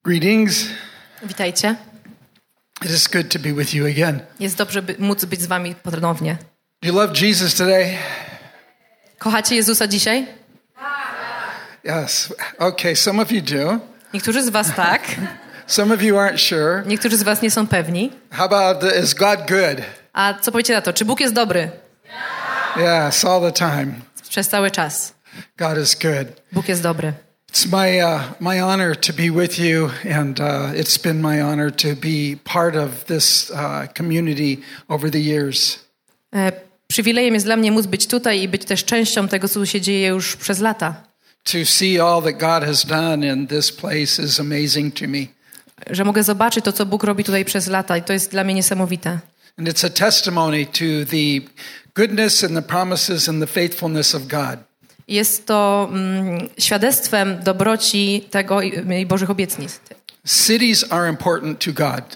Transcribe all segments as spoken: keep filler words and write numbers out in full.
Greetings. Witajcie. It is good to be with you again. Jest dobrze by, móc być z wami ponownie. Do you love Jesus today? Kochacie Jezusa dzisiaj? Yes. Okay, some of you do. Niektórzy z was tak. Some of you aren't sure. Niektórzy z was nie są pewni. How about the, is God good? A co powiecie na to? Czy Bóg jest dobry? Yes, all the time. Przez cały czas. God is good. Bóg jest dobry. It's my uh, my honor to be with you, and uh, it's been my honor to be part of this uh, community over the years. E, przywilejem jest dla mnie móc być tutaj i być też częścią tego, co tu się dzieje już przez lata. To see all that God has done in this place is amazing to me. Że mogę zobaczyć to, co Bóg robi tutaj przez lata i to jest dla mnie niesamowite. And it's a testimony to the goodness and the promises and the faithfulness of God. Jest to mm, świadectwem dobroci tego i, i Bożych obietnic. Cities are important to God.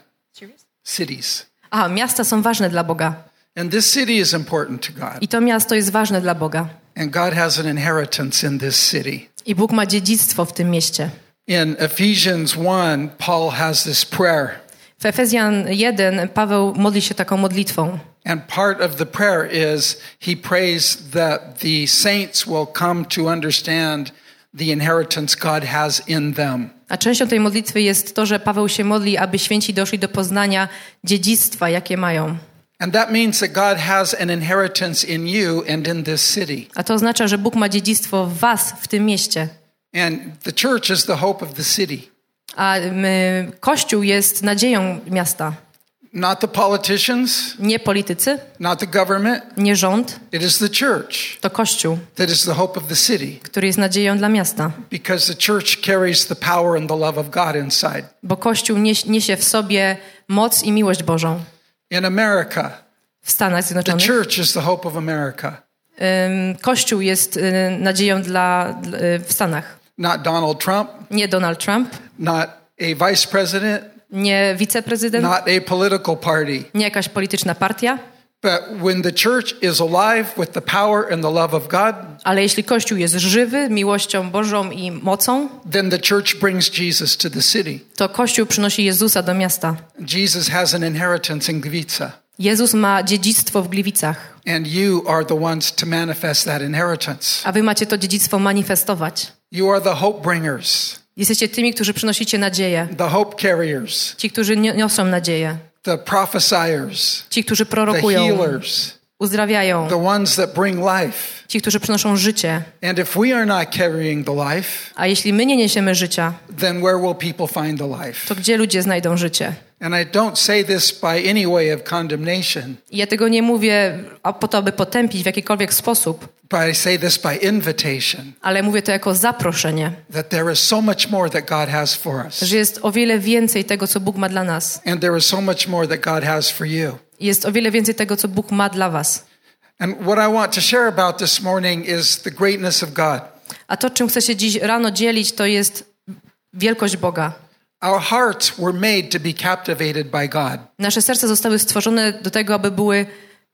Cities. Aha, miasta są ważne dla Boga. And this city is important to God. I to miasto jest ważne dla Boga. And God has an inheritance in this city. I Bóg ma dziedzictwo w tym mieście. In Ephesians one, Paul has this prayer. W Efezjan jeden Paweł modli się taką modlitwą. And part of the prayer is he prays that the saints will come to understand the inheritance God has in them. A częścią tej modlitwy jest to, że Paweł się modli, aby święci doszli do poznania dziedzictwa, jakie mają. And that means that God has an inheritance in you and in this city. A to oznacza, że Bóg ma dziedzictwo w was, w tym mieście. And the church is the hope of the city. A my, Kościół jest nadzieją miasta. Not the politicians, Nie politycy, not the government. nie rząd, It is the church to Kościół, that is the hope of the city. który jest nadzieją dla miasta. Because the church carries the power and the love of God inside. Bo Kościół nieś, niesie w sobie moc i miłość Bożą. In America, W Stanach the Zjednoczonych church is the hope of America. ym, Kościół jest y, nadzieją dla, dla y, w Stanach. Not Donald Trump, Nie Donald Trump, not a vice president, nie wiceprezydent, not a political party. nie jakaś polityczna partia. But when the church is alive with the power and the love of God, Ale jeśli Kościół jest żywy miłością Bożą i mocą, then the church brings Jesus to the city. to Kościół przynosi Jezusa do miasta. Jesus has an inheritance in Gliwice. Jezus ma dziedzictwo w Gliwicach, And you are the ones to manifest that inheritance. a wy macie to dziedzictwo manifestować. You are the hope bringers, Jesteście tymi, którzy przynosicie nadzieję. the hope carriers, Ci, którzy niosą nadzieję. the prophesiers, Ci, którzy the prorokują, healers, uzdrawiają. the ones that bring life. Ci, którzy przynoszą życie. And if we are not carrying the life, A jeśli my nie niesiemy życia, then where will people find the life? to gdzie ludzie znajdą życie? And I don't say this by any way of condemnation, I ja tego nie mówię po to, by potępić w jakikolwiek sposób, but I say this by invitation, ale mówię to jako zaproszenie, that there is so much more that God has for us. że jest o wiele więcej tego, co Bóg ma dla nas. And there is so much more that God has for you. Jest o wiele więcej tego, co Bóg ma dla was. And what I want to share about this morning is the greatness of God. A to, czym chcę się dziś rano dzielić, to jest wielkość Boga. Our hearts were made to be captivated by God. Nasze serca zostały stworzone do tego, aby były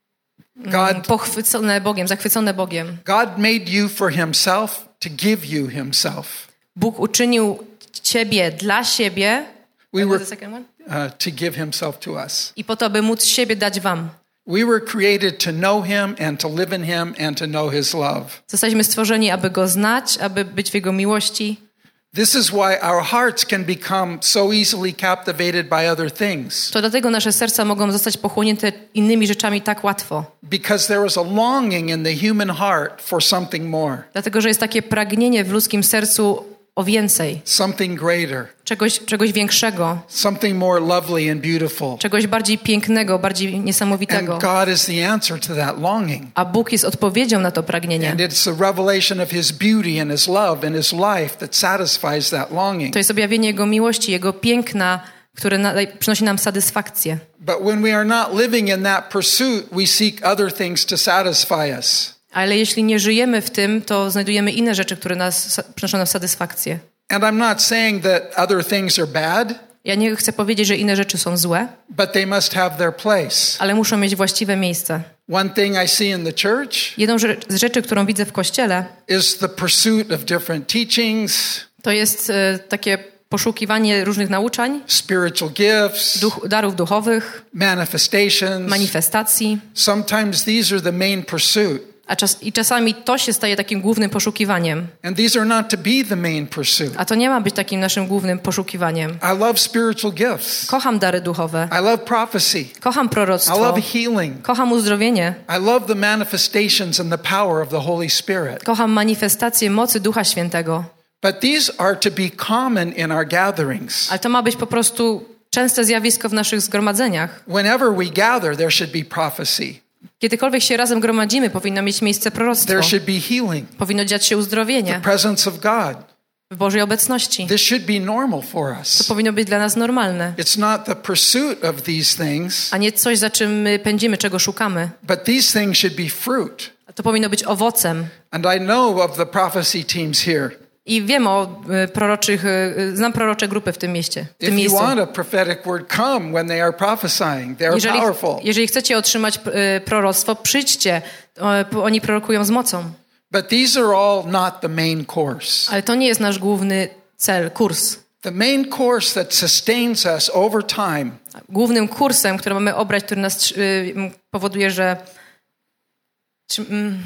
God, pochwycone Bogiem, zachwycone Bogiem. God made you for himself to give you himself. Bóg uczynił ciebie dla siebie We were the second one? uh, to give himself to us. I po to, by móc siebie dać wam. We were created to know him and to live in him and to know his love. Zostaliśmy stworzeni, aby Go znać, aby być w Jego miłości. This is why our hearts can become so easily captivated by other things. To dlatego nasze serca mogą zostać pochłonięte innymi rzeczami tak łatwo. Because there is a longing in the human heart for something more. Dlatego, że jest takie pragnienie w ludzkim sercu o więcej. Something greater. Czegoś, czegoś większego. Something more lovely and beautiful. Czegoś bardziej pięknego, bardziej niesamowitego. And God is the answer to that longing. A Bóg jest odpowiedzią na to pragnienie. And it's the revelation of his beauty and his love and his life that satisfies that longing. To jest objawienie Jego miłości, Jego piękna, które na, przynosi nam satysfakcję. But when we are not living in that pursuit, we seek other things to satisfy us. Ale jeśli nie żyjemy w tym, to znajdujemy inne rzeczy, które nas przynoszą nam satysfakcję. And I'm not saying that other things are bad. Ja nie chcę powiedzieć, że inne rzeczy są złe, but they must have their place. ale muszą mieć właściwe miejsce. One thing I see in the church Jedną z rzeczy, którą widzę w Kościele, is the pursuit of different teachings, to jest e, takie poszukiwanie różnych nauczań, spiritual gifts, duch, darów duchowych, manifestations. manifestacji. Sometimes these are the main pursuit. A czas, I czasami to się staje takim głównym poszukiwaniem. And these are not to be the main pursuit. A to nie ma być takim naszym głównym poszukiwaniem. I love spiritual gifts. Kocham dary duchowe. I love prophecy. Kocham I proroctwo. love healing. Kocham uzdrowienie. I love the manifestations and the power of the Holy Spirit. Kocham manifestację mocy Ducha Świętego. But these are to be common in our gatherings. Ale to ma być po prostu częste zjawisko w naszych zgromadzeniach. Whenever we gather, there should be prophecy. Kiedykolwiek się razem gromadzimy, powinno mieć miejsce proroctwo. There should be healing. Powinno dziać się The uzdrowienie presence of God. w Bożej obecności. This should be normal for To us. powinno być dla nas normalne, It's not the pursuit of these things, a nie coś, za czym my pędzimy, czego szukamy. but these things should be fruit. To powinno być owocem. And I know of the prophecy teams here. I wiem o y, proroczych, y, znam prorocze grupy w tym mieście, w tym If you miejscu. want a prophetic word, come when they are prophesying. They are Jeżeli, powerful. jeżeli chcecie otrzymać y, proroctwo, przyjdźcie. O, oni prorokują z mocą. But these are all not the main course. Ale to nie jest nasz główny cel, kurs. The main course that sustains us over time Głównym kursem, który mamy obrać, który nas y, powoduje, że trzy, mm,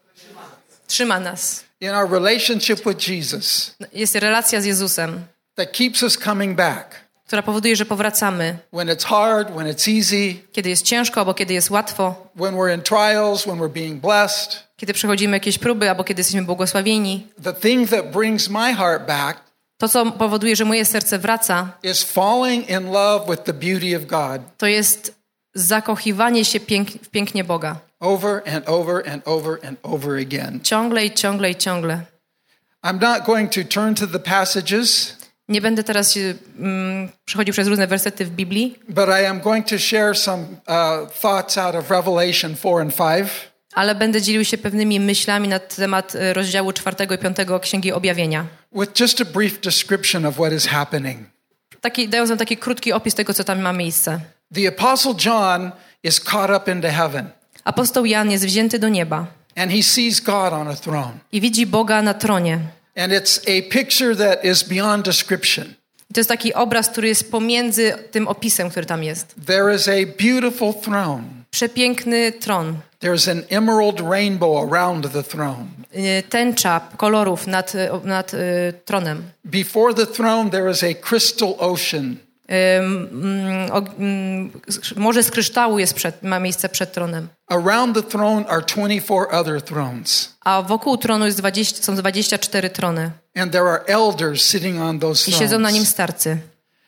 trzyma nas, in our relationship with Jesus, jest relacja z Jezusem, that keeps us coming back. która powoduje, że powracamy. When it's hard, when it's easy, Kiedy jest ciężko, albo kiedy jest łatwo. when we're in trials, when we're being blessed. Kiedy przechodzimy jakieś próby, albo kiedy jesteśmy błogosławieni. The thing that brings my heart back To, co powoduje, że moje serce wraca, is falling in love with the beauty of God to jest zakochiwanie się pięk- w pięknie Boga. over and over and over and over again. Ciągle i ciągle i ciągle. I'm not going to turn to the passages, Nie będę teraz um, przechodził przez różne wersety w Biblii, but I am going to share some uh, thoughts out of Revelation four and five. ale będę dzielił się pewnymi myślami na temat e, rozdziału czwartego i piątego Księgi Objawienia. With just a brief description of what is happening. Taki, dając nam taki krótki opis tego, co tam ma miejsce. The Apostle John is caught up into heaven, Apostoł Jan jest wzięty do nieba and he sees God on a throne. i widzi Boga na tronie. And it's a picture that is beyond description. I to jest taki obraz, który jest pomiędzy tym opisem, który tam jest. There is a beautiful throne. Przepiękny tron. There's an emerald rainbow around the throne. Y, Tęcza kolorów nad, y, nad y, tronem. Before the throne, there is a crystal ocean. Y, mm, o, mm, morze z kryształu jest przed, ma miejsce przed tronem. Around the throne are twenty-four other thrones. A wokół tronu jest dwadzieścia, są dwadzieścia cztery trony. And there are elders sitting on those I siedzą na nim thrones. starcy.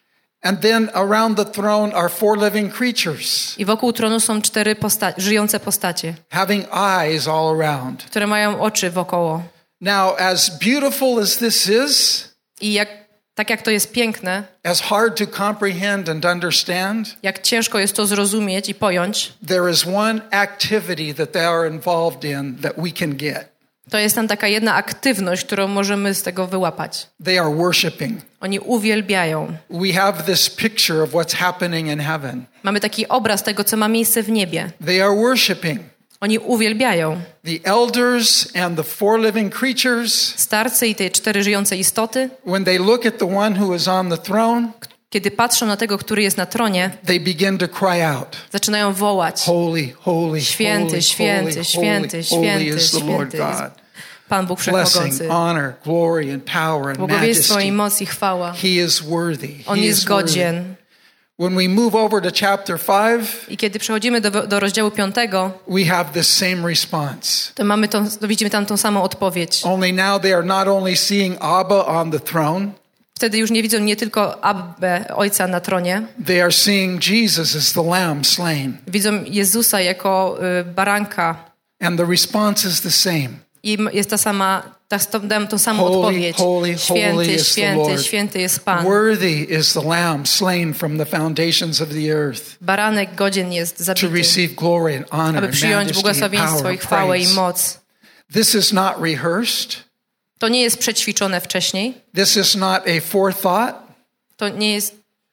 And then around the throne are four living creatures, I wokół tronu są cztery posta- żyjące postacie, having eyes all around. które mają oczy wokoło. Now, as beautiful as this is, I jak, tak jak to jest piękne, as hard to comprehend and understand, jak ciężko jest to zrozumieć i pojąć, there is one activity that they are involved in that we can get. to jest tam taka jedna aktywność, którą możemy z tego wyłapać. They are worshiping. Oni uwielbiają. We have this picture of what's happening in heaven. Mamy taki obraz tego, co ma miejsce w niebie. They are worshiping. Oni uwielbiają. The elders and the four living creatures, Starcy i te cztery żyjące istoty, when they look at the one who is on the throne, kiedy patrzą na tego, który jest na tronie, they begin to cry out, zaczynają wołać: holy, holy, Święty, holy, święty, holy, święty, holy, holy święty, is the Lord święty God. jest Pan Bóg Blessing, Wszechmogący. honor, glory and power and Błogosławieństwo i majesty. moc i chwała. He is worthy. On He jest is worthy. godzien. When we move over to chapter five, I kiedy przechodzimy do, do rozdziału piątego, we have the same response. to mamy tą, to widzimy tam tą samą odpowiedź. Only now they are not only seeing Abba on the throne, Wtedy już nie widzą nie tylko Abbę, Ojca na tronie, they are seeing Jesus as the lamb slain. widzą Jezusa jako y, baranka And the response is the same. i jest ta sama, ta, to, dam tą samą Holy, odpowiedź. holy, holy Święty, is the święty, Lord. święty jest Pan. Worthy is the lamb slain from the foundations of the earth Baranek godzien jest to zabity, receive glory and honor aby and przyjąć majesty and błogosławieństwo power i and chwałę i praise. moc. This is not rehearsed. To nie jest przećwiczone wcześniej. This is not a forethought. To nie jest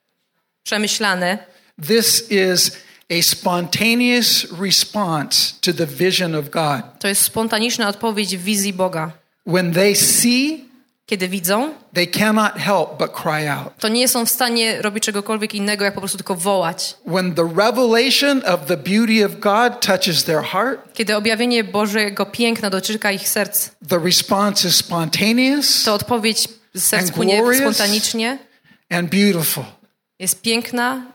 przemyślane. This is a spontaneous response to the vision of God. To jest spontaniczna odpowiedź w wizji Boga. When they see kiedy widzą, they cannot help but cry out. to nie są w stanie robić czegokolwiek innego, jak po prostu tylko wołać. When the revelation of the beauty of God touches their heart, Kiedy objawienie Bożego piękna dotyka ich serc, the response is spontaneous to odpowiedź z serc and płynie glorious. spontanicznie, and beautiful. jest piękna,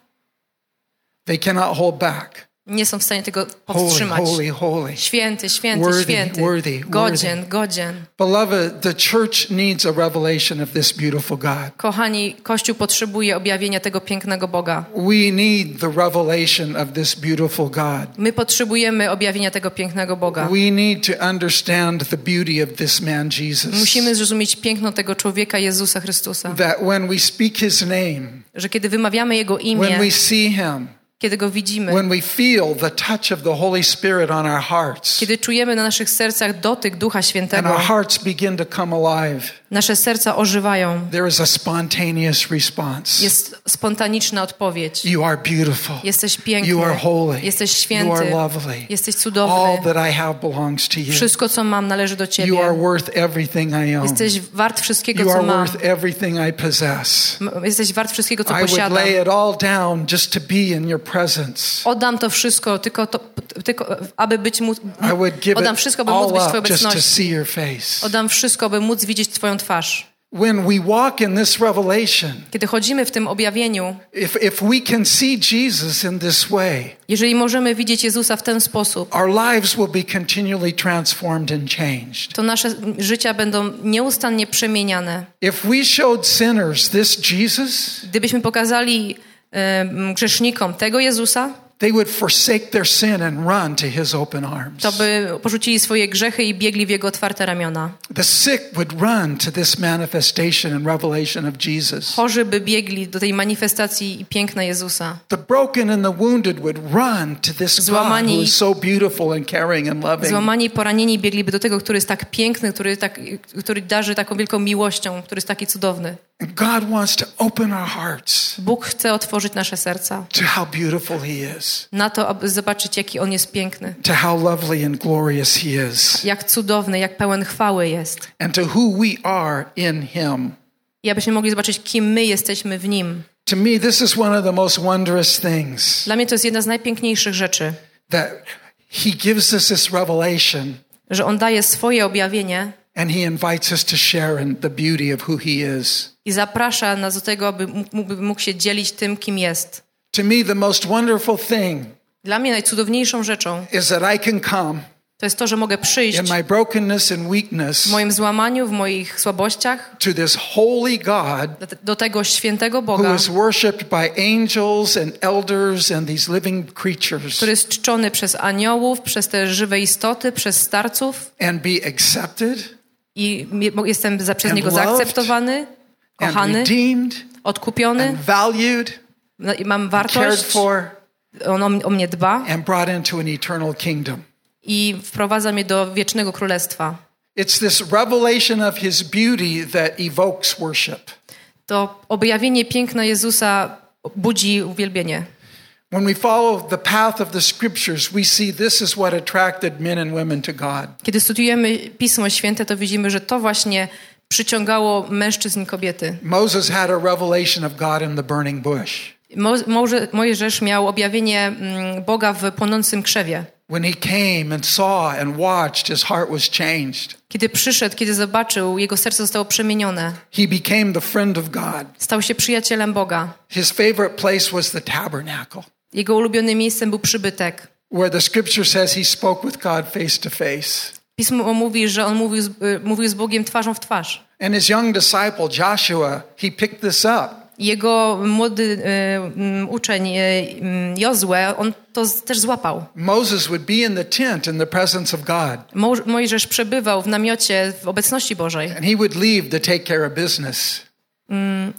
They cannot hold back. nie są w stanie tego Holy, powstrzymać. holy, holy. Święty, święty, Worthy, święty, worthy, godzien, worthy. godzien. Beloved, the church needs a revelation of this beautiful God. Kochani, Kościół potrzebuje objawienia tego pięknego Boga. We need the revelation of this beautiful God. My potrzebujemy objawienia tego pięknego Boga. We need to understand the beauty of this man Jesus. Musimy zrozumieć piękno tego człowieka Jezusa Chrystusa. That when we speak his name, Że kiedy wymawiamy Jego when imię, we see him, kiedy Go widzimy, when we feel the touch of the Holy Spirit on our hearts, kiedy czujemy na naszych sercach dotyk Ducha and Świętego, our hearts begin to come alive, nasze serca ożywają. there is a spontaneous response. Jest spontaniczna odpowiedź. You are beautiful. Jesteś piękny. You are holy. Jesteś You święty. are lovely. Jesteś All cudowny. that I have belongs to you. Wszystko, co mam, należy do You Ciebie. are worth everything I own. Jesteś wart wszystkiego, You co are mam. worth everything I possess. M- Jesteś wart wszystkiego, co I would posiadam. lay it all down just to be in your presence. Oddam to wszystko, tylko, to, tylko aby być móc. I would give Oddam it wszystko, by móc all być w Twojej up just to obecności. see your face. Oddam wszystko, by móc widzieć Twoją twarz. When we walk in this revelation, Kiedy chodzimy w tym objawieniu, if, if we can see Jesus in this way, jeżeli możemy widzieć Jezusa w ten sposób, our lives will be continually transformed and changed. to nasze życia będą nieustannie przemieniane. If we showed sinners this Jesus, Gdybyśmy pokazali e, grzesznikom tego Jezusa, they would forsake their sin and run to his open arms. to by porzucili swoje grzechy i biegli w Jego otwarte ramiona. The sick would run to this manifestation and revelation of Jesus. Chorzy by biegli do tej manifestacji i piękna Jezusa. The broken and the wounded would run to this God Złamani- who is so beautiful and caring and loving. Złamani i poranieni biegliby do tego, który jest tak piękny, który, tak, który darzy taką wielką miłością, który jest taki cudowny. And God wants to open our hearts Bóg chce otworzyć nasze serca to how beautiful he is, na to, aby zobaczyć, jaki On jest piękny. to how lovely and glorious he is, Jak cudowny, jak pełen chwały jest. and to who we are in him. I abyśmy mogli zobaczyć, kim my jesteśmy w Nim. To me, this is one of the most wondrous things, Dla mnie to jest jedna z najpiękniejszych rzeczy, that he gives us this revelation że On daje swoje objawienie and he invites us to share in the beauty of who he is. i zaprasza nas do tego, aby mógł, mógł się dzielić tym, kim jest. To me, the most wonderful thing Dla mnie najcudowniejszą rzeczą is that I can come to jest to, że mogę przyjść in my brokenness and weakness w moim złamaniu, w moich słabościach to this holy God do, do tego świętego who Boga, is worshipped by angels and elders and these living creatures, który jest czczony przez aniołów, przez te żywe istoty, przez starców and be accepted i jestem za, przez And Niego loved zaakceptowany, and kochany, redeemed odkupiony, and valued, no i mam cared wartość, for, On o, o mnie dba and brought into an eternal kingdom. i wprowadza mnie do wiecznego królestwa. It's this revelation of his beauty that evokes worship. To objawienie piękna Jezusa budzi uwielbienie. When we follow the path of the scriptures, we see this is what attracted men and women to God. Kiedy studiujemy Pismo Święte, to widzimy, że to właśnie przyciągało mężczyzn i kobiety. Moses had a revelation of God in the burning bush. Mo- Mojżesz miał objawienie mm, Boga w płonącym krzewie. When he came and saw and watched, his heart was changed. Kiedy przyszedł, kiedy zobaczył, jego serce zostało przemienione. He became the friend of God. Stał się przyjacielem Boga. His favorite place was the tabernacle, Jego ulubionym miejscem był przybytek. where the scripture says he spoke with God face to face. Pismo mówi, że on mówił z, y, mówił z Bogiem twarzą w twarz. And his young disciple, Joshua, he picked this up. Jego młody y, y, uczeń y, y, Jozue, on to z, też złapał. Moses would be in the tent in the presence of God. Mo, Mojżesz przebywał w namiocie w obecności Bożej. And he would leave to take care of business. Mm,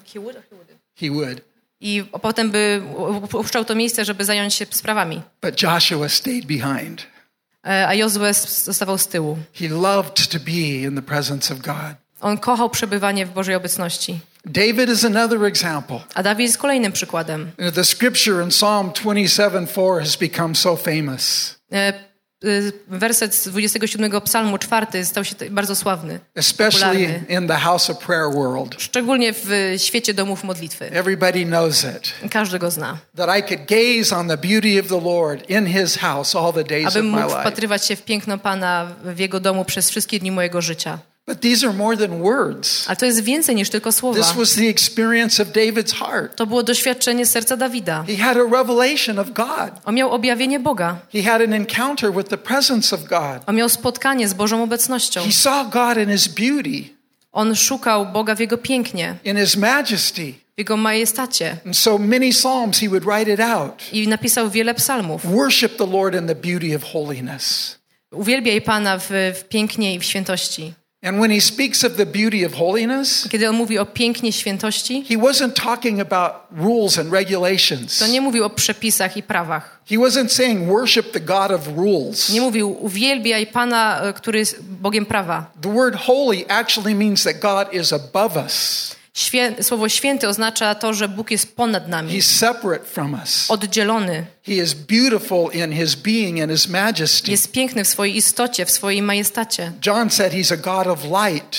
He would. I potem by opuszczał to miejsce, żeby zająć się sprawami. But Joshua stayed behind. E, A Jozue zostawał z tyłu. He loved to be in the presence of God. On kochał przebywanie w Bożej obecności. David is another example. A Dawid jest kolejnym przykładem. The scripture in Psalm twenty-seven four has become so famous. E, werset z dwudziestego siódmego psalmu, czwarty, stał się bardzo sławny. Especially in the house of prayer world. Szczególnie w świecie domów modlitwy. Everybody knows it. Każdy go zna. That I could gaze on the beauty of the Lord in his house all the days of Abym my mógł life. wpatrywać się w piękno Pana w Jego domu przez wszystkie dni mojego życia. But these are more than words. Ale to jest więcej niż tylko słowa. This was the experience of David's heart. To było doświadczenie serca Dawida. He had a revelation of God. On miał objawienie Boga. He had an encounter with the presence of God. On miał spotkanie z Bożą obecnością. He saw God in his beauty, On szukał Boga w Jego pięknie, in his majesty. w Jego majestacie. And so many psalms he would write it out. I napisał wiele psalmów. Worship the Lord in the beauty of holiness. Uwielbiaj Pana w, w pięknie i w świętości. And when he speaks of the beauty of holiness, Kiedy on mówi o pięknie świętości, he wasn't talking about rules and regulations. to nie mówił o przepisach i prawach. He wasn't saying worship the God of rules. Nie mówił uwielbiaj Pana, który jest Bogiem prawa. The word holy actually means that God is above us. Świę, słowo święty oznacza to, że Bóg jest ponad nami, He's separate from us. oddzielony. He is beautiful in his being and his majesty. Jest piękny w swojej istocie, w swojej majestacie. John said he's a God of light.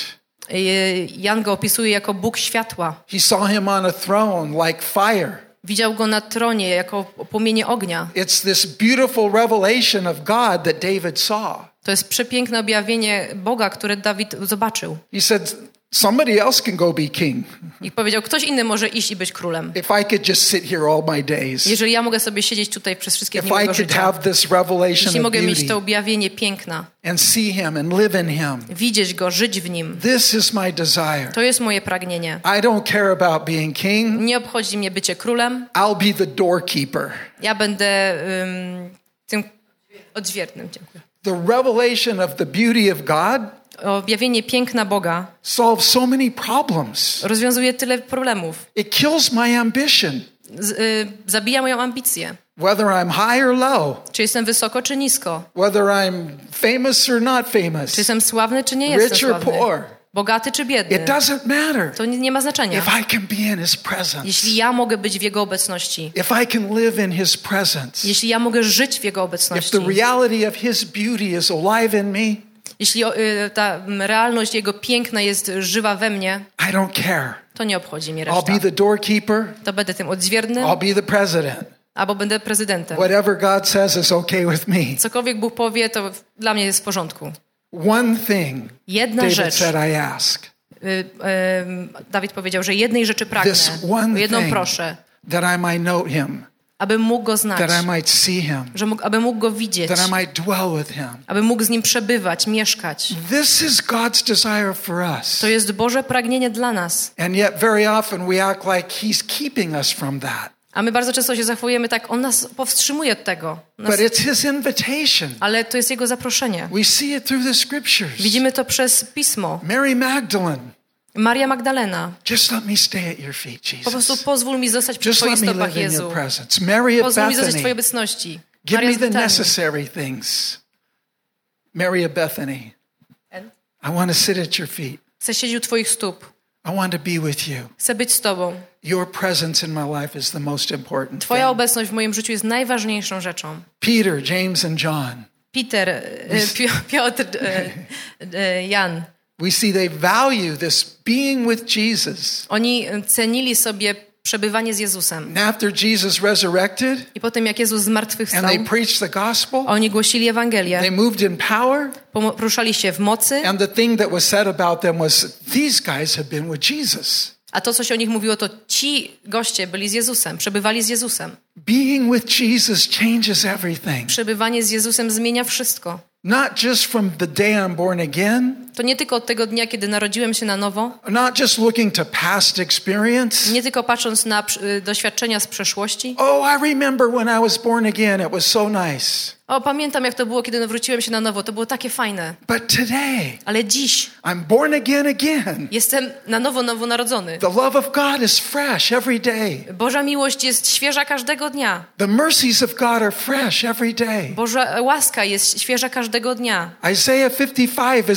Jan go opisuje jako Bóg światła. He saw him on a throne like fire. Widział go na tronie jako płomienie ognia. It's this beautiful revelation of God that David saw. To jest przepiękne objawienie Boga, które Dawid zobaczył. He said, somebody else can go be king. I powiedział, ktoś inny może iść i być królem. If I could just sit here all my days. Jeżeli ja mogę sobie siedzieć tutaj przez wszystkie If dni I mojego could życia. have this revelation Jeśli of mogę mieć beauty to objawienie piękna. and see him and live in him. Widzieć go, żyć w nim. This is my desire. To jest moje pragnienie. I don't care about being king. Nie obchodzi mnie bycie królem. I'll be the doorkeeper. Ja będę um, tym odźwiernym. Dziękuję. The revelation of the beauty of God Objawienie piękna Boga solves so many problems. rozwiązuje tyle problemów. It kills my ambition. Z, y, zabija moją ambicję. Whether I'm high or low. Czy jestem wysoko, czy nisko. Whether I'm famous or not famous. Czy jestem sławny, czy nie jestem Rich or sławny. poor. Bogaty, czy biedny. It doesn't matter. To nie, nie ma znaczenia. If I can be in his presence. Jeśli ja mogę być w Jego obecności. If I can live in his presence. Jeśli ja mogę żyć w Jego If obecności. the reality of his beauty is alive in me. Jeśli y, ta realność Jego piękna jest żywa we mnie, I don't care. to nie obchodzi mnie I'll reszta. be the doorkeeper. To będę tym odźwiernym, I'll be the president. albo będę prezydentem. Whatever God says is okay with me. Cokolwiek Bóg powie, to dla mnie jest w porządku. One thing Jedna David rzecz. said I ask. Y, y, Dawid powiedział, że jednej rzeczy pragnę. This one O jedną thing proszę. That I might know him. Aby mógł go znać. That I might see him. Że mógł, aby mógł go widzieć. That I might dwell with him. Aby mógł z nim przebywać, mieszkać. This is God's desire for us. To jest Boże pragnienie dla nas. And yet very often we act like he's keeping us from that. A my bardzo często się zachowujemy tak, on nas powstrzymuje od tego. Nas, But it's his invitation. ale to jest Jego zaproszenie. We see it through the scriptures. Widzimy to przez Pismo. Mary Magdalene. Maria Magdalena. Just let me stay at your feet, Jesus. Po prostu pozwól mi zostać przy Just Twoich let me stopach, live in Jezu. your presence. Mary of Pozwól mi zostać w Twojej Bethany. obecności. Give Maria me z the Betanii. necessary things. Mary of Bethany. I want to sit at your feet. Chcę siedzieć u Twoich stóp. I want to be with you. Chcę być z Tobą. Your presence in my life is the most important Twoja thing. obecność w moim życiu jest najważniejszą rzeczą. Peter, James and John. Peter, e, Pi- Piotr, e, e, Jan. We see they value this being with Jesus. Oni cenili sobie przebywanie z Jezusem. And after Jesus resurrected I potem jak Jezus zmartwychwstał, and they preached the gospel, oni głosili Ewangelię, they moved in power, poruszali się w mocy, and the thing that was said about them was these guys have been with Jesus. a to, co się o nich mówiło, to ci goście byli z Jezusem, przebywali z Jezusem. Being with Jesus changes everything. Przebywanie z Jezusem zmienia wszystko. Not just from the day I'm born again, To nie tylko od tego dnia, kiedy narodziłem się na nowo, not just looking to past experience. nie tylko patrząc na y, doświadczenia z przeszłości. Oh, I remember when I was born again. It was so nice. O, pamiętam, jak to było, kiedy nawróciłem się na nowo. To było takie fajne. But today, Ale dziś I'm born again again. jestem na nowo nowonarodzony. The love of God is fresh every day. Boża miłość jest świeża każdego dnia. The mercies of God are fresh every day. Boża łaska jest świeża każdego dnia. Isaiah fifty-five is real.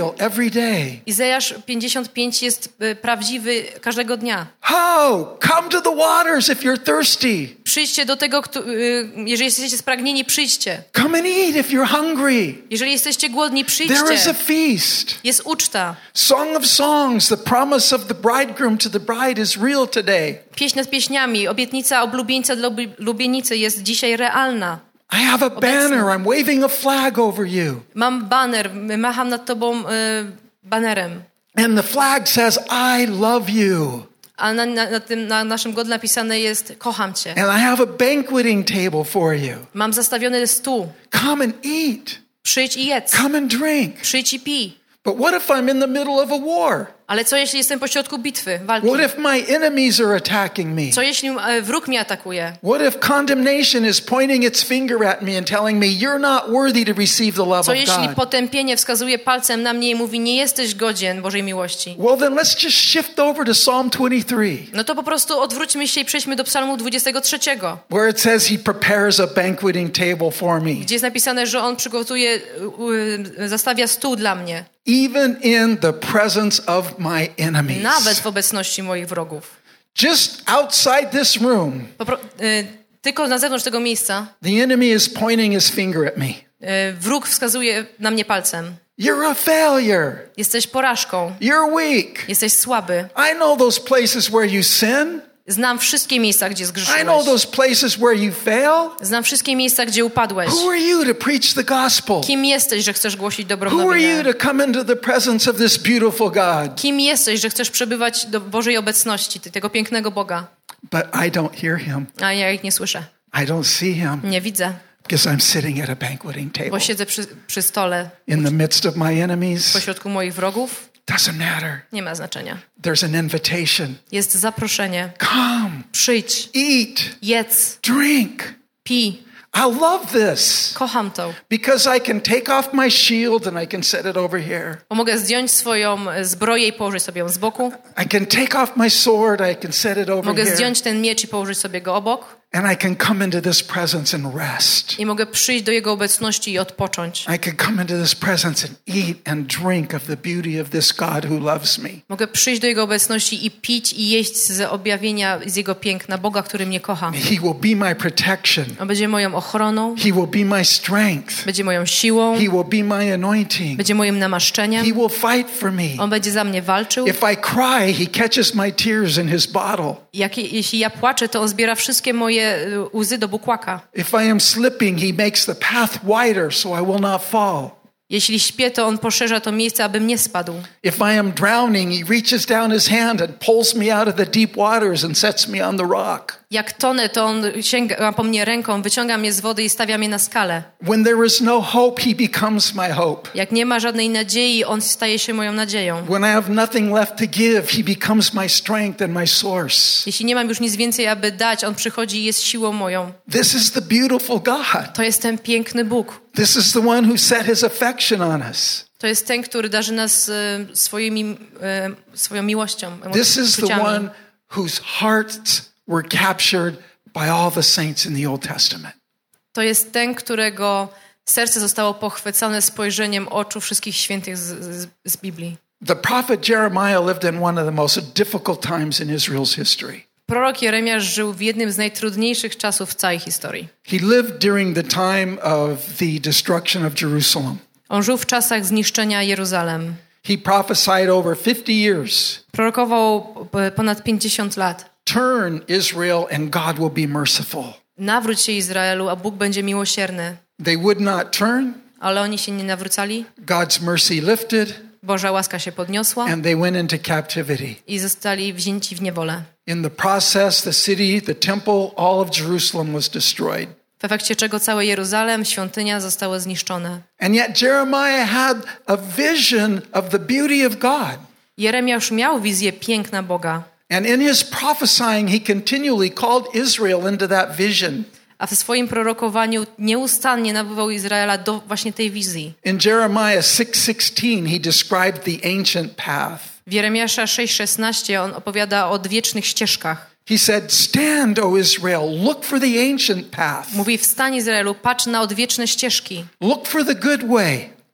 real every day. Izajasz pięćdziesiąt pięć jest y, prawdziwy każdego dnia. Oh, come to the waters if you're thirsty. Przyjdźcie do tego, kto, y, jeżeli jesteście spragnieni, przyjdźcie. Come and eat if you're hungry. Jeżeli jesteście głodni, There is a przyjdźcie. feast. Jest uczta. Song of Songs, the promise of the bridegroom to the bride is real today. Pieśń nad pieśniami, obietnica oblubieńca dla lubienicy jest dzisiaj realna. I have a banner. I'm waving a flag over you. Mam baner, macham nad tobą y, banerem. And the flag says, I love you. A na, na, na tym na naszym godle napisane jest kocham cię. And I have a banqueting table for you. Mam zastawiony stół. Come and eat. Przyjdź i jedz. Come and drink. Przyjdź i pij. But what if I'm in the middle of a war? Ale co jeśli jestem pośrodku bitwy, walki? What if my enemies are attacking me? Co jeśli e, wróg mnie atakuje? What if condemnation is pointing its finger at me and telling me you're not worthy to receive the love Co of jeśli God? potępienie wskazuje palcem na mnie i mówi nie jesteś godzien Bożej miłości? Well, then let's just shift over to Psalm twenty-three, No to po prostu odwróćmy się i przejdźmy do Psalmu dwudziestego trzeciego, where it says he prepares a banqueting table for me. gdzie jest napisane, że on przygotuje, y, y, zastawia stół dla mnie. Even in the presence of my enemies. Nawet w obecności moich wrogów. Just outside this room, Popro- y, tylko na zewnątrz tego miejsca the enemy is pointing his finger at me. y, wróg wskazuje na mnie palcem. You're a failure. Jesteś porażką. You're weak. Jesteś słaby. I know those places where you sin. Znam wszystkie miejsca, gdzie I zgrzeszyłeś. know those places where you fail. Znam wszystkie miejsca, gdzie upadłeś. Who are you to preach the gospel? Kim jesteś, że chcesz głosić dobrą Who are you nowinę? to come into the presence of this beautiful God? Kim jesteś, że chcesz przebywać do Bożej obecności, tego pięknego Boga? But I don't hear him. A ja ich nie słyszę. I don't see him Nie widzę, because I'm sitting at a banqueting table bo siedzę przy, przy stole in the midst of my w enemies. pośrodku moich wrogów. Doesn't matter. Nie ma znaczenia. There's an invitation. Jest zaproszenie. Come, Przyjdź, eat, jedz, drink. pij. I love this Kocham to. because I can take off my shield and I can set it over here. Bo mogę zdjąć swoją zbroję i położyć sobie ją z boku. I can take off my sword, I can set it over Mogę here. zdjąć ten miecz i położyć sobie go obok. And I can come into this presence and rest. I mogę przyjść do Jego obecności i odpocząć. I can come into this presence and eat and drink of the beauty of this God who loves me. Mogę przyjść do Jego obecności i pić i jeść z objawienia z Jego piękna, Boga, który mnie kocha. He will be my protection. On będzie moją ochroną, He will be my strength. będzie moją siłą, He will be my anointing. będzie moim namaszczeniem. He will fight for me. On będzie za mnie walczył. If I cry, he catches my tears in his bottle. Jak, jeśli ja płaczę, to On zbiera wszystkie moje y, łzy do bukłaka. If I am slipping, he makes the path wider so I will not fall. Jeśli śpię, to On poszerza to miejsce, abym nie spadł. If I am drowning, he reaches down his hand and pulls me out of the deep waters and sets me on the rock. Jak tonę, to On sięga po mnie ręką, wyciąga mnie z wody i stawia mnie na skalę. When there is no hope, he becomes my hope. Jak nie ma żadnej nadziei, On staje się moją nadzieją. When I have nothing left to give, he becomes my strength and my source. Jeśli nie mam już nic więcej, aby dać, On przychodzi i jest siłą moją. This is the beautiful God. To jest ten piękny Bóg. This is the one who set his affection on us. To jest ten, który darzy nas e, swoimi, e, swoją miłością, This is the uczuciami. one whose hearts were captured by all the saints in the Old Testament. To jest ten, którego serce zostało pochwycone spojrzeniem oczu wszystkich świętych z, z, z Biblii. The prophet Jeremiah lived in one of the most difficult times in Israel's history. Prorok Jeremiasz żył w jednym z najtrudniejszych czasów w całej historii. He lived during the time of the destruction of Jerusalem. On żył w czasach zniszczenia Jeruzalem. He prophesied over fifty years. Prorokował ponad pięćdziesiąt lat. Turn, Israel, and God will be merciful. Nawróć się Izraelu, a Bóg będzie miłosierny. They would not turn. Ale oni się nie nawrócali. God's mercy lifted. Boża łaska się podniosła. And they went into captivity. I zostali wzięci w niewolę. In the process, the city, the temple, all of Jerusalem was destroyed. W efekcie czego całe Jeruzalem, świątynia zostały zniszczone. And yet Jeremiah had a vision of the beauty of God. Jeremiasz miał wizję piękna Boga. And in his prophesying, he continually called Israel into that vision. A w swoim prorokowaniu nieustannie nawoływał Izraela do właśnie tej wizji. In Jeremiah six sixteen, he described the ancient path. W Jeremiasza sześć szesnaście on opowiada o odwiecznych ścieżkach. He said, "Stand, O Israel, look for the ancient path. Mówi: wstań Izraelu, patrz na odwieczne ścieżki. Look for the good way.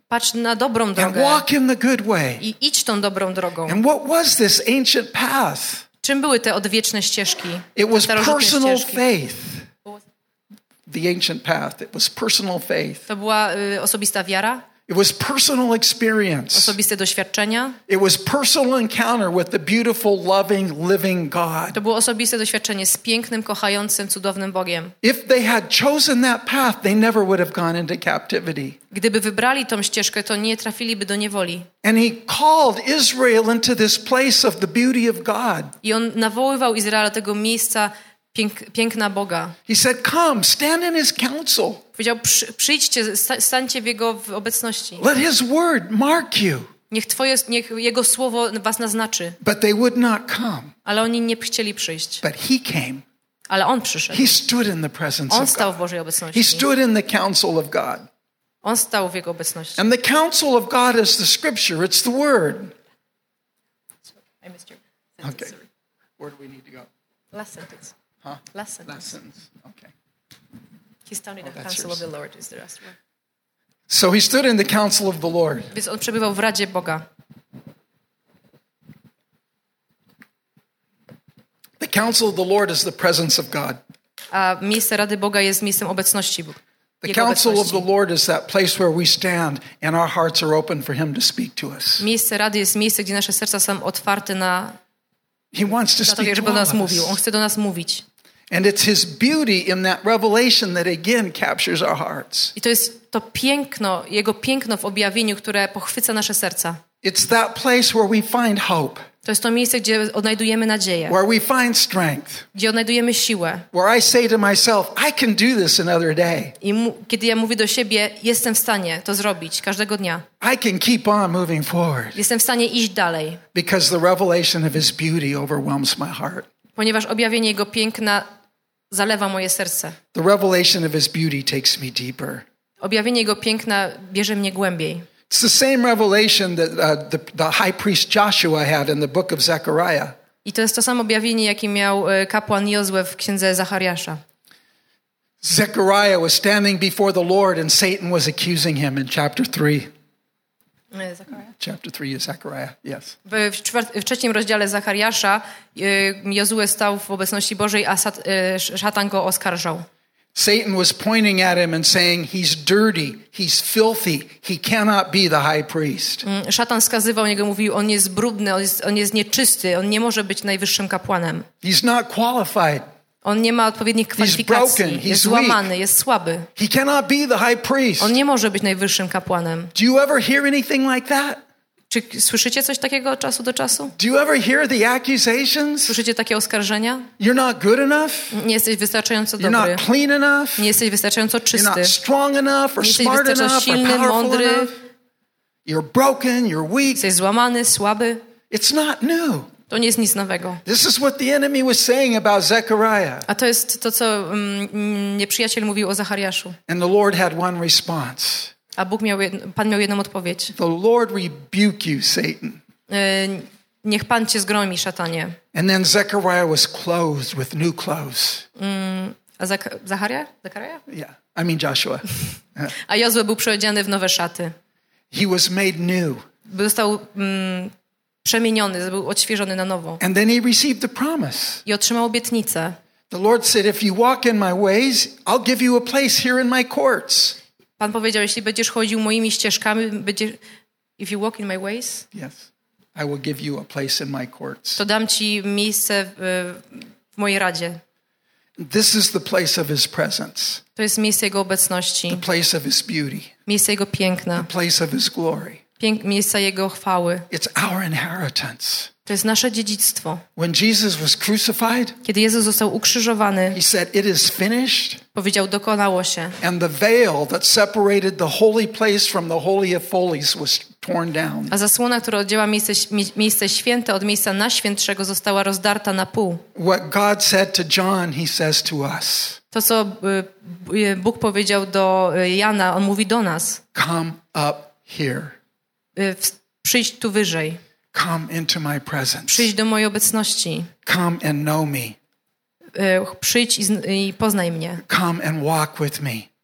patrz na dobrą and drogę walk in the good way. i idź tą dobrą drogą. And what was this ancient path? Czym były te odwieczne ścieżki? It was starożytne personal ścieżki? faith. The ancient path. It was personal faith. To była y, osobista wiara, It was personal experience. osobiste doświadczenia. It was personal encounter with the beautiful, loving, living God. To było osobiste doświadczenie z pięknym, kochającym, cudownym Bogiem. If they had chosen that path, they never would have gone into captivity. Gdyby wybrali tą ścieżkę, to nie trafiliby do niewoli. And he called Israel into this place of the beauty of God. I on nawoływał Izraela do tego miejsca pięk, piękna Boga. He said, come, stand in his counsel. Powiedział, przy, przyjdźcie, sta, stańcie w Jego w obecności. Let his word mark you. Niech, twoje, niech Jego słowo was naznaczy. But they would not come. Ale oni nie chcieli przyjść. But he came. Ale On przyszedł. He stood in the presence On of stał w God. Bożej He obecności. stood in the counsel of God. On stał w Jego obecności. And the counsel of God is the scripture. It's the word. I missed you. Okay. Where do we need to go? Last sentence. Huh? Last sentence. Last sentence. Okay. He stood in Oh, the that's counsel yours. of the Lord is the last word. So he stood in the counsel of the Lord. Więc on przebywał w Radzie Boga. The counsel of the Lord is the presence of God. A miejsce Rady Boga jest miejscem obecności Boga. The Jego counsel of obecności. the Lord is that place where we stand and our hearts are open for him to speak to us. Miejsce Rady jest miejsce, gdzie nasze serca są otwarte na, He wants to na to, speak żeby to do all nas of mówił. On us. chce do nas mówić. And it's his beauty in that revelation that again captures our hearts. I to jest to piękno, Jego piękno w objawieniu, które pochwyca nasze serca. It's that place where we find hope, To jest to miejsce, gdzie odnajdujemy nadzieję, where we find strength, gdzie odnajdujemy siłę. where I say to myself, I can do this another day. I mu, kiedy ja mówię do siebie, jestem w stanie to zrobić każdego dnia. I can keep on moving forward Jestem w stanie iść dalej, because the revelation of his beauty overwhelms my heart. ponieważ objawienie Jego piękna zalewa moje serce. The revelation of his beauty takes me deeper. Objawienie Jego piękna bierze mnie głębiej. It's the same revelation that uh, the, the high priest Joshua had in the book of Zechariah. I to jest to samo objawienie, jakie miał e, kapłan Jozue w księdze Zachariasza. Zechariah was standing before the Lord and Satan was accusing him in chapter three. E, Zachariah? Chapter three is Zechariah, yes. W, w, czwart- w trzecim rozdziale Zachariasza e, Jozue stał w obecności Bożej, a sat, e, szatan go oskarżał. Satan was pointing at him and saying, he's dirty, he's filthy, he cannot be the high priest. Mm, Szatan skazywał niego, mówił, on jest brudny, on jest, on jest nieczysty, on nie może być najwyższym kapłanem. He's not qualified. On nie ma odpowiednich kwalifikacji, broken, he's jest weak. złamany, jest słaby. He cannot be the high priest. On nie może być najwyższym kapłanem. Do you ever hear anything like that? Czy słyszycie coś takiego od czasu do czasu? Do you ever hear the accusations? Słyszycie takie oskarżenia? You're not good enough? Nie jesteś wystarczająco You're dobry. not clean enough? Nie jesteś wystarczająco You're czysty. not strong enough or Nie jesteś smart wystarczająco enough or silny, powerful mądry. enough? You're broken, you're weak. Jesteś złamany, słaby. It's not new. To nie jest nic nowego. This is what the enemy was saying about Zechariah. A to jest to, co mm, nieprzyjaciel mówił o Zachariaszu. And the Lord had one response. A Bóg miał, jed- Pan miał jedną odpowiedź. The Lord rebuke you, Satan. Y, Niech Pan cię zgromi, szatanie. And then Zechariah was clothed with new clothes. A Zach- Zacharia? Zachariah? Yeah, I mean Joshua. A Jozue był przeodziany w nowe szaty. He was made new. Został mm, przemieniony, był odświeżony na nowo. And then he received the promise. I otrzymał obietnicę. The Lord said, if you walk in my ways, I'll give you a place here in my courts. Pan powiedział, jeśli będziesz chodził moimi ścieżkami, będziesz... If you walk in my ways, Yes, I will give you a place in my courts. to dam ci miejsce w, w mojej radzie. This is the place of his presence, To jest miejsce Jego obecności, the place of his beauty, miejsce Jego piękna, the place of his glory. pięk- miejsce Jego chwały. It's our inheritance. To jest nasze dziedzictwo. When Jesus was crucified, Kiedy Jezus został ukrzyżowany, he said, it is finished. powiedział, dokonało się. And the veil that separated the holy place from the Holy of Holies was torn down. A zasłona, która oddziela miejsce, miejsce święte od miejsca najświętszego, została rozdarta na pół. What God said to John, he says to us. To, co y, y, Bóg powiedział do y, Jana, On mówi do nas. Come up here. Y, w- Przyjdź tu wyżej. Come into my presence. Przyjdź do mojej obecności. Come and know me. Y, Przyjdź i, zn- i poznaj mnie. Come and walk with me.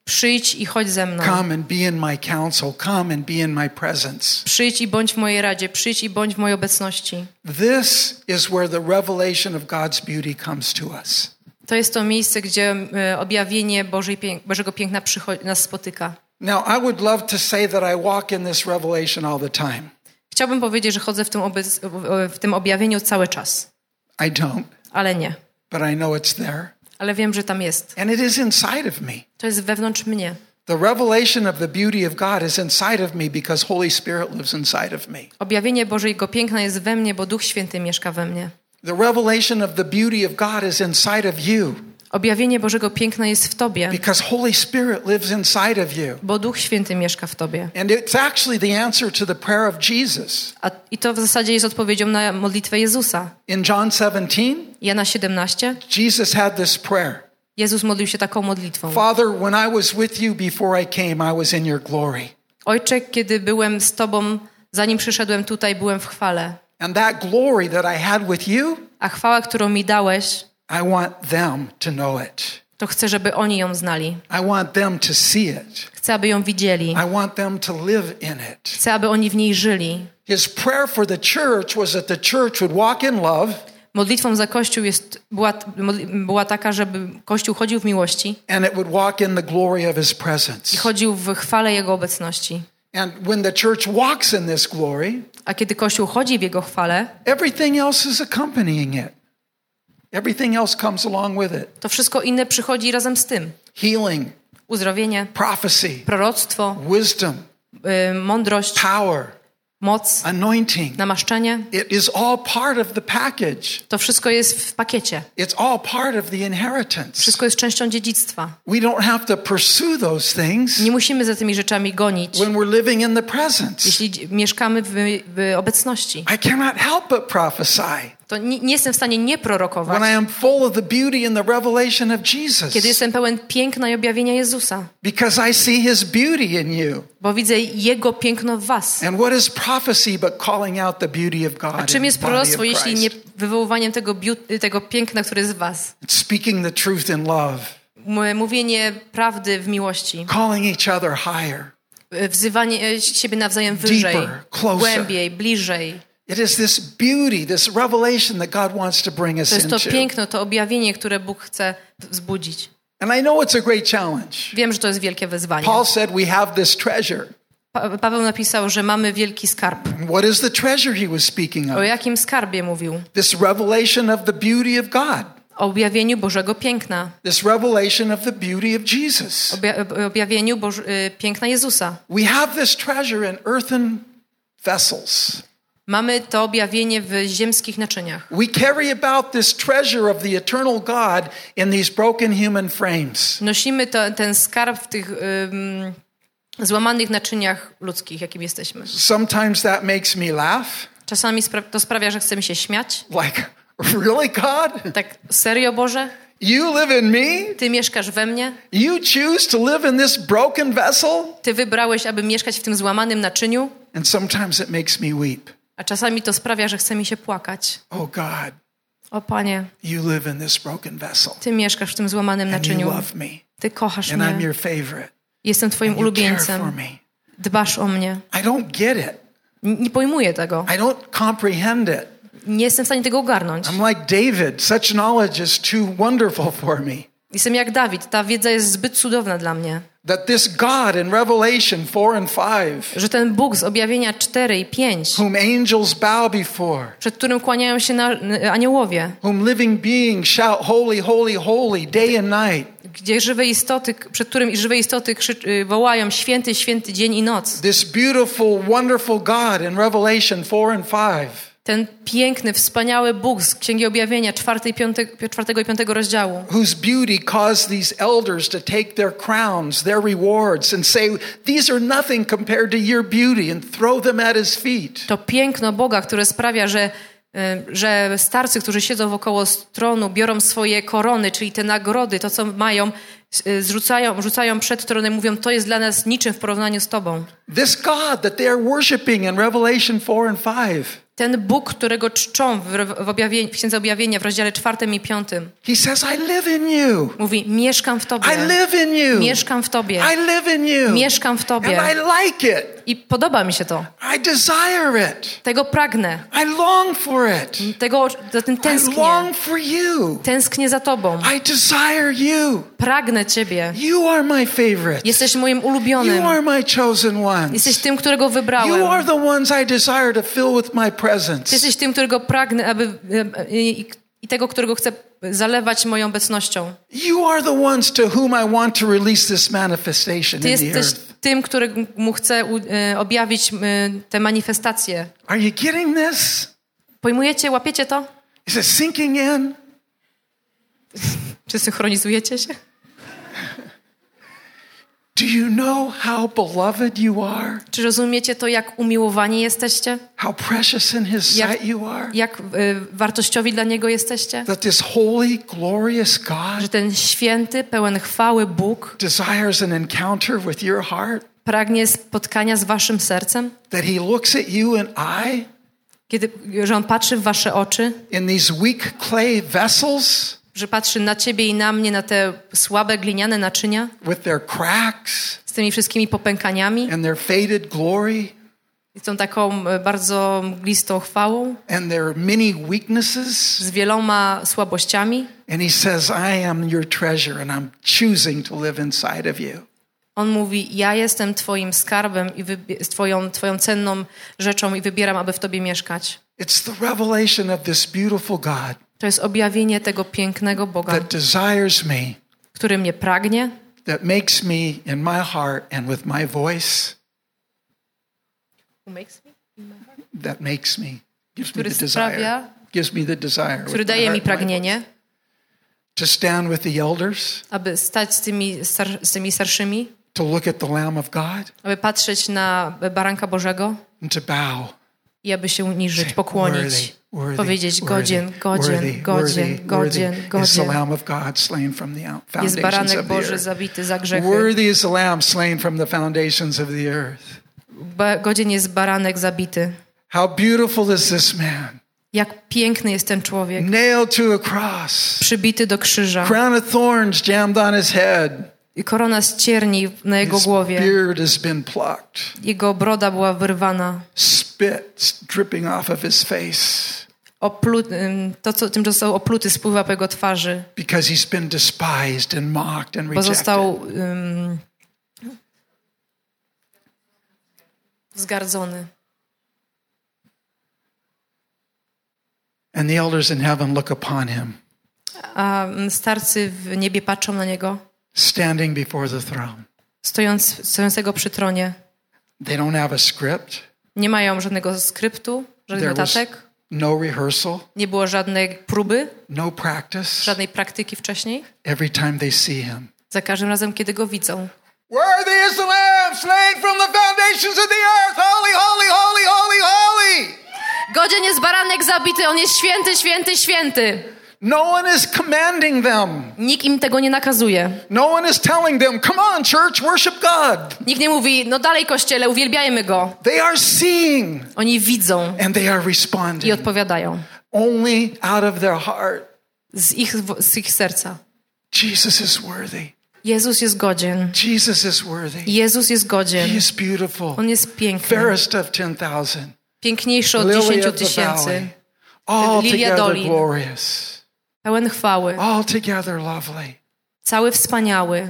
Przyjdź i chodź ze mną. Come and be in my counsel. Come and be in my presence. Przyjdź i bądź w mojej radzie. Przyjdź i bądź w mojej obecności. This is where the revelation of God's beauty comes to us. To jest to miejsce, gdzie objawienie Bożej pięk- Bożego piękna przychodzi, nas spotyka. Now, I would love to say that I walk in this revelation all the time. Chciałbym powiedzieć, że chodzę w tym, obec- w tym objawieniu cały czas. I don't, Ale nie. but I know it's there. Ale wiem, że tam jest. And it is inside of me. To jest wewnątrz mnie. The revelation of the beauty of God is inside of me because Holy Spirit lives inside of me. Objawienie Bożego piękna jest we mnie, bo Duch Święty mieszka we mnie. The revelation of the beauty of God is inside of you Objawienie Bożego piękna jest w tobie, because Holy Spirit lives inside of you. bo Duch Święty mieszka w tobie. And it's actually the answer to the prayer of Jesus. A, I to w zasadzie jest odpowiedzią na modlitwę Jezusa. In John seventeen, Jana siedemnaście, Jesus had this prayer. Jezus modlił się taką modlitwą. Father, when I was with you before I came, I was in your glory. Ojcze, kiedy byłem z Tobą, zanim przyszedłem tutaj, byłem w chwale. And that glory that I had with you, A chwała, którą mi dałeś, I want them to know it. to chcę, żeby oni ją znali. I want them to see it. Chcę, aby ją widzieli. I want them to live in it. Chcę, aby oni w niej żyli. His prayer for the church was that the church would walk in love Modlitwą za Kościół jest, była, była taka, żeby Kościół chodził w miłości and it would walk in the glory of his i presence. chodził w chwale Jego obecności. And when the church walks in this glory, A kiedy Kościół chodzi w Jego chwale, everything else is accompanying it. Everything else comes along with it. to wszystko inne przychodzi razem z tym. Healing, Uzdrowienie, prophecy, proroctwo, wisdom, y, mądrość, power, moc, anointing. namaszczenie. It is all part of the package. To wszystko jest w pakiecie. It's all part of the inheritance. Wszystko jest częścią dziedzictwa. We don't have to pursue those things Nie musimy za tymi rzeczami gonić, when we're living in the presence. jeśli dzi- mieszkamy w, w obecności. I cannot help but prophesy To nie, nie jestem w stanie nie prorokować, when I am full of the beauty and the revelation of Jesus, kiedy jestem pełen piękna i objawienia Jezusa, because I see his beauty in you. bo widzę Jego piękno w was. And what is prophecy but calling out the beauty of God A in czym the jest body of proroctwo, jeśli nie Christ? wywoływaniem tego, biu- tego piękna, które jest w was? It's speaking the truth in love, M- Mówienie prawdy w miłości, calling each other higher. wzywanie e, siebie nawzajem wyżej, Deeper, closer. głębiej, bliżej. It is this beauty, this revelation that God wants to bring us To jest to into. piękno, to objawienie, które Bóg chce wzbudzić. And I know it's a great challenge. Wiem, że to jest wielkie wyzwanie. Paul said we have this treasure. Pa- Paweł napisał, że mamy wielki skarb. What is the treasure he was speaking O of? jakim skarbie mówił? This revelation of the beauty of God. O objawieniu Bożego piękna. This revelation of the beauty of Jesus. Obja- objawieniu Boż- y, piękna Jezusa. We have this treasure in earthen vessels. Mamy to objawienie w ziemskich naczyniach. We carry about this treasure of the eternal God in these broken human frames. Nosimy to, ten skarb w tych ym, złamanych naczyniach ludzkich, jakim jesteśmy. Sometimes that makes me laugh. Czasami spra- to sprawia, że chcemy się śmiać. Like, really, God? Tak, serio Boże? You live in me? Ty mieszkasz we mnie? You choose to live in this broken vessel? Ty wybrałeś, aby mieszkać w tym złamanym naczyniu? And sometimes it makes me weep. A czasami to sprawia, że chce mi się płakać. Oh, God, O Panie, you live in this broken vessel. Ty mieszkasz w tym złamanym And you naczyniu. love me. Ty kochasz And I'm mnie. your favorite. Jestem Twoim And you care for ulubieńcem. me. Dbasz o mnie. I don't get it. N- Nie pojmuję tego. I don't comprehend it. Nie jestem w stanie tego ogarnąć. I'm like David. Such knowledge is too wonderful for me. Jestem jak Dawid. Ta wiedza jest zbyt cudowna dla mnie. That this God in Revelation four and five, Że ten Bóg z objawienia cztery i pięć, whom angels bow before, przed którym kłaniają się na, aniołowie, whom living beings shout, holy, holy, holy, day and night. gdzie żywe istoty, przed którym żywe istoty krzycz, wołają święty, święty dzień i noc. This beautiful, wonderful God in Revelation four and five, Ten piękny, wspaniały Bóg z Księgi Objawienia czwartego, piątego, czwartego i piątego rozdziału, whose beauty caused these elders to take their crowns, their rewards, and say, these are nothing compared to your beauty, and throw them at his feet. to piękno Boga, które sprawia, że, y, że starcy, którzy siedzą wokoło tronu, biorą swoje korony, czyli te nagrody, to co mają, zrzucają, rzucają przed tronem, mówią, to jest dla nas niczym w porównaniu z Tobą. This God that they are worshiping in Revelation four and five. Ten Bóg, którego czczą w, w, objawień, w Księdze Objawienia w rozdziale czwartym i piątym. He says, I live in you. Mówi, mieszkam w Tobie. I live in you. Mieszkam w Tobie. I live in you. Mieszkam w Tobie. And I like it. I podoba mi się to. I desire it. Tego pragnę. I long for it. Tego, za tym I tęsknię. long for you. Tęsknię za Tobą. I desire you. Pragnę Ciebie. You are my favorite. Jesteś moim ulubionym. You are my chosen ones. Jesteś tym, którego wybrałem. You are the ones I desire to fill with my presence. Ty jesteś tym, którego pragnę, aby i, i tego, którego chcę zalewać moją obecnością. You are the ones to whom I want to release this manifestation Ty in the jesteś earth. tym, któremu chcę e, objawić e, te manifestacje. Are you getting this? Pojmujecie, łapiecie to? Is it sinking in? Czy synchronizujecie się? Do you know how beloved you are? Czy rozumiecie to, jak umiłowani jesteście? How precious in his Jak, sight you are? jak e, wartościowi dla Niego jesteście? That this holy, glorious Że God ten święty, pełen chwały Bóg desires an encounter with your heart? pragnie spotkania z waszym sercem? That he looks at you and I Kiedy, że On patrzy w wasze oczy? in these weak clay vessels Że patrzy na ciebie i na mnie, na te słabe gliniane naczynia with their cracks z tymi wszystkimi popękaniami and their faded glory i tą taką e, bardzo mglistą chwałą and their many weaknesses? z wieloma słabościami. And he says, I am your treasure and I'm choosing to live inside of you. On mówi, ja jestem twoim skarbem i wybie- twoją, twoją cenną rzeczą i wybieram, aby w tobie mieszkać. It's the revelation of this beautiful God To jest objawienie tego pięknego Boga, that desires me, który mnie pragnie, that makes me in my heart and with my voice, that makes me, gives me który the sprawia, desire, gives me the desire, który with my daje mi heart and my pragnienie, voice, to stand with the elders, aby stać z tymi, star- z tymi starszymi, to look at the Lamb of God, aby patrzeć na Baranka Bożego and to bow. i aby się uniżyć, Say, pokłonić, worthy, powiedzieć worthy, godzien, godzien, worthy, godzien, worthy, godzien, worthy is the godzien. Lamb of God slain from the Jest foundations Baranek of the Boży earth. zabity za grzechy. Worthy is the Lamb slain from the foundations of the earth. Ba- godzien jest Baranek zabity. How beautiful is this man, Jak piękny jest ten człowiek. nailed to a cross, Przybity do krzyża. crown of thorns jammed on his head. I korona z cierni na jego His głowie. beard has been plucked, Jego broda była wyrwana. spit dripping off of his face, Oplu- ym, to, co tym został opluty, spływa po jego twarzy. because he's been despised and mocked and Bo rejected. został um, zgardzony. And the elders in heaven look upon him, A starcy w niebie patrzą na niego, standing before the throne. stojąc, stojącego przy tronie. They don't have a script. Nie mają żadnego skryptu, żadnych There was notatek. no rehearsal, Nie było żadnej próby, no practice. żadnej praktyki wcześniej. Every time they see him, Za każdym razem, kiedy go widzą. worthy is the Lamb slain from the foundations of the earth. Holy, holy, holy, holy, holy. Godzien jest Baranek zabity, on jest święty, święty, święty. No one is commanding them. Nikt im tego nie nakazuje. No one is telling them, come on, church, worship God. Nikt nie mówi, no dalej Kościele, uwielbiajmy Go. They are seeing Oni widzą and they are i responding odpowiadają only out of their heart. z ich, z ich serca. Jesus is worthy. Jezus jest godzien. Jesus is worthy. Jezus jest He godzien. is beautiful. On jest piękny. Fairest of ten thousand. Piękniejszy od Lily dziesięciu of the tysięcy. valley. Altogether dolin. glorious. Pełen chwały. Altogether lovely. Cały wspaniały.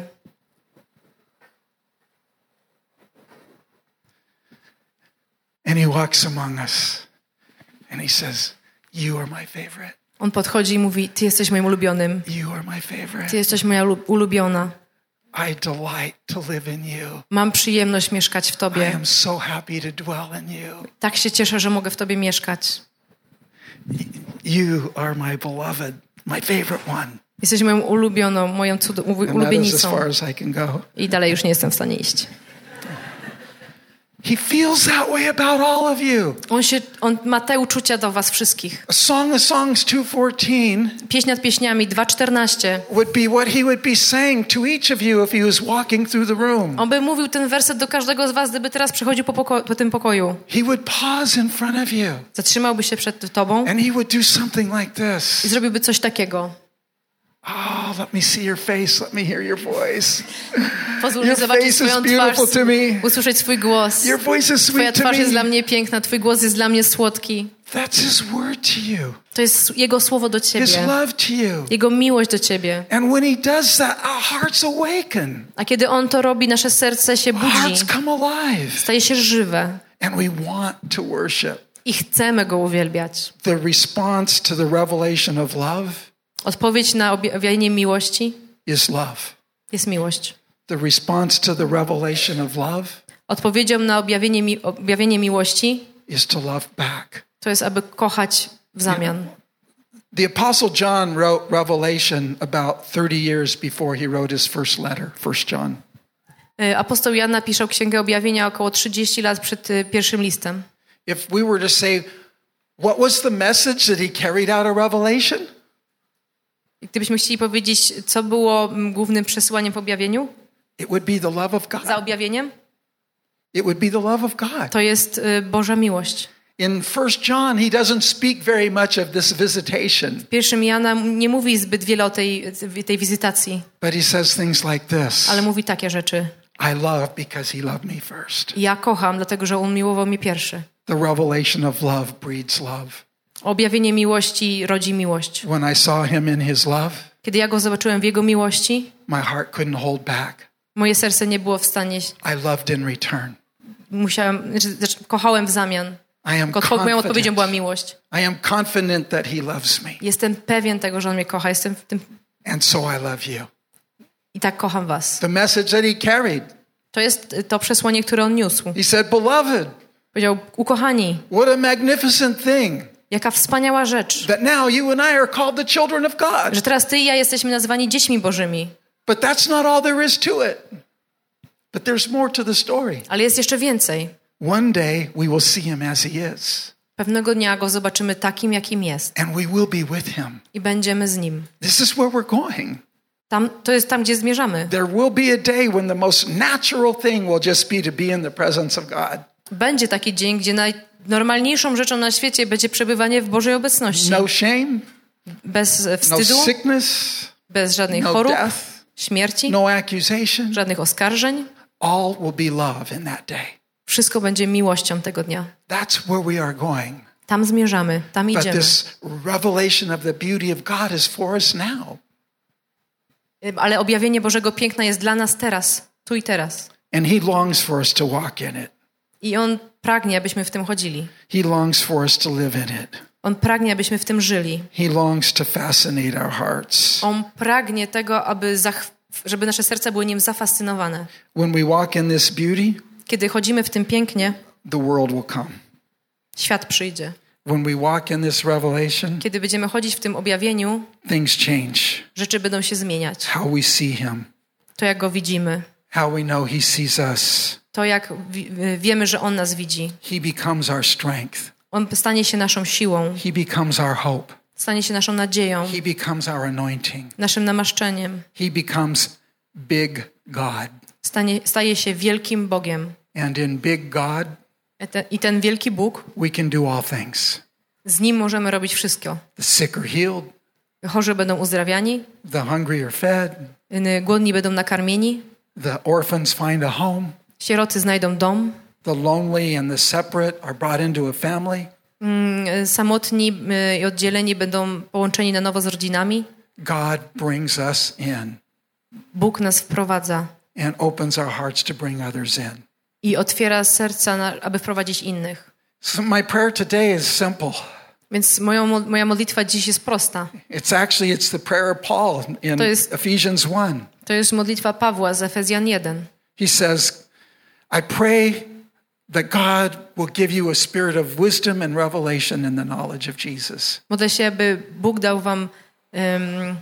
And he walks among us. And he says, you are my favorite. On podchodzi i mówi, ty jesteś moim ulubionym. You are my Ty favorite. jesteś moja ulu- ulubiona. I delight to live in you. Mam przyjemność mieszkać w I Tobie. am so happy to dwell in you. Tak się cieszę, że mogę w Tobie mieszkać. You are my beloved, my favorite one. Jesteś moją ulubioną, moją cud- And that is as ulubienicą. far as I can go. I dalej już nie jestem w stanie iść. He feels that way about all of you. On, się, on ma te uczucia do was wszystkich. A Song of Songs two fourteen Pieśń nad pieśniami dwa czternaście. would be what he would be saying to each of you if he was walking through the room. On by mówił ten werset do każdego z was, gdyby teraz przechodził po, poko- po tym pokoju. He would pause in front of you Zatrzymałby się przed tobą and he would do something like i this. zrobiłby coś takiego. Oh, let me see your face. Let me hear your voice. Pozwól mi Your zobaczyć face is swoją twarz, beautiful to me. usłyszeć swój głos. Your voice is Twoja sweet to twarz jest dla me. mnie piękna, twój głos jest dla mnie słodki. That's his word to you. To jest Jego słowo do His ciebie. love to you. Jego miłość do ciebie. And when he does that, our hearts awaken. A kiedy On to robi, nasze serce się budzi, Hearts come alive. staje się żywe And we want to worship. i chcemy Go uwielbiać. The response to the revelation of love Odpowiedź na objawienie miłości is love. jest miłość. The response to the revelation of love Odpowiedzią na objawienie, mi- objawienie miłości is to love back. to jest, aby kochać w zamian. The Apostle John wrote Revelation about thirty years before he wrote his first letter, First John. Y, Apostoł Jan napisał Księgę Objawienia około trzydzieści lat przed y, pierwszym listem. If we were to say, what was the message that he carried out of Revelation? I gdybyśmy chcieli powiedzieć, co było mm, głównym przesłaniem w objawieniu, It would be the love of za God. objawieniem, It would be the love of God. to jest y, Boża miłość. In First John, he doesn't speak very much of this visitation, W pierwszym Jana nie mówi zbyt wiele o tej, tej wizytacji, but he says things like this. ale mówi takie rzeczy. I love because he loved me first. Ja kocham, dlatego że On miłował mnie pierwszy. The revelation of love breeds love. Objawienie miłości rodzi miłość. When I saw him in his love, Kiedy ja Go zobaczyłem w Jego miłości, my heart couldn't hold back. moje serce nie było w stanie, I loved in return. musiałem, znaczy, znaczy, kochałem w zamian. I am Odpo- moją odpowiedzią była confident. miłość. I am confident that he loves me. Jestem pewien tego, że On mnie kocha. Jestem w tym And so I love you. i tak kocham was. The message that he carried. To jest to przesłanie, które On niósł. He said, beloved, Powiedział, ukochani, what a magnificent thing jaka wspaniała rzecz, that now you and I are called the children of God. że teraz ty i ja jesteśmy nazwani dziećmi Bożymi. But that's not all there is to it. But there's more to the story. Ale jest jeszcze więcej. One day we will see him as he is, Pewnego dnia Go zobaczymy takim, jakim jest and we will be with him. i będziemy z Nim. This is where we're going. Tam, to jest tam, gdzie zmierzamy. There will be a day when the most natural thing will just be to be in the presence of God. Będzie taki dzień, gdzie najnormalniejszą rzeczą na świecie będzie przebywanie w Bożej obecności. No shame, Bez no wstydu, sickness, bez żadnych no chorób, death, śmierci, no accusation. żadnych oskarżeń. All will be love in that day. Wszystko będzie miłością tego dnia. That's where we are going. Tam zmierzamy, tam But idziemy. this revelation of the beauty of God is for us now. Ale objawienie Bożego piękna jest dla nas teraz, tu i teraz. And he longs for us to walk in it. I On pragnie, abyśmy w tym chodzili. He longs for us to live in it. On pragnie, abyśmy w tym żyli. He longs to fascinate our hearts. On pragnie tego, aby zach- żeby nasze serca były nim zafascynowane. When we walk in this beauty, Kiedy chodzimy w tym pięknie, the world will come. świat przyjdzie. When we walk in this revelation, Kiedy będziemy chodzić w tym objawieniu, things change. rzeczy będą się zmieniać. How we see him, To, jak Go widzimy. how we know he sees us. To, jak wi- wiemy, że On nas widzi. He becomes our strength. On stanie się naszą siłą. He becomes our hope. Stanie się naszą nadzieją. He becomes our anointing. Naszym namaszczeniem. He becomes big God. Stanie, staje się wielkim Bogiem. And in big God, I ten, I ten wielki Bóg, we can do all things. z Nim możemy robić wszystko. The sick are healed, Chorzy będą uzdrawiani, the hungry are fed, y, głodni będą nakarmieni, the orphans find a home, sieroty znajdą dom, the lonely and the separate are brought into a family. y, samotni y, i oddzieleni będą połączeni na nowo z rodzinami. God brings us in Bóg nas wprowadza and opens our hearts to bring others in. i otwiera serca, na, aby wprowadzić innych. So my prayer today is simple. Więc moją, moja modlitwa dziś jest prosta. It's actually it's the prayer of Paul in To jest- Ephesians one. To jest modlitwa Pawła z Efezjan jeden. He says, I pray that God will give you a spirit of wisdom and revelation in the knowledge of Jesus. Modlę się, aby Bóg dał wam um,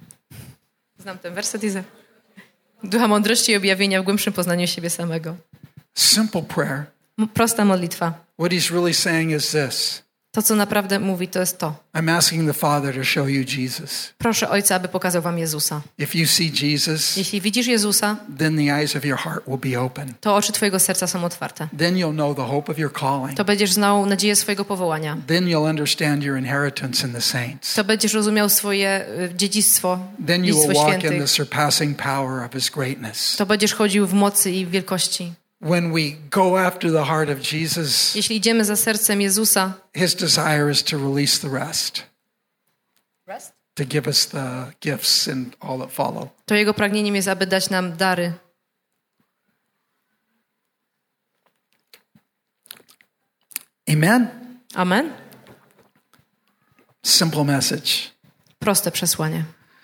znam ten werset i za... ducha mądrości i objawienia w głębszym poznaniu siebie samego. Simple prayer, M- Prosta modlitwa. What he's really saying is this. To, co naprawdę mówi, to jest to. I'm asking the Father to show you Jesus. Proszę Ojca, aby pokazał wam Jezusa. If you see Jesus, Jeśli widzisz Jezusa, then the eyes of your heart will be open. to oczy twojego serca są otwarte. Then you'll know the hope of your calling. To będziesz znał nadzieję swojego powołania. Then you'll understand your inheritance in the saints. To będziesz rozumiał swoje y, dziedzictwo, Then you will dziedzictwo walk in the świętych. surpassing power of his greatness. To będziesz chodził w mocy i w wielkości. When we go after the heart of Jesus, Jeśli idziemy za sercem Jezusa, his desire is to release the rest, Rest? to give us the gifts and all that follow. to Jego pragnieniem jest, aby dać nam dary. Amen? Amen? Simple message. Proste przesłanie.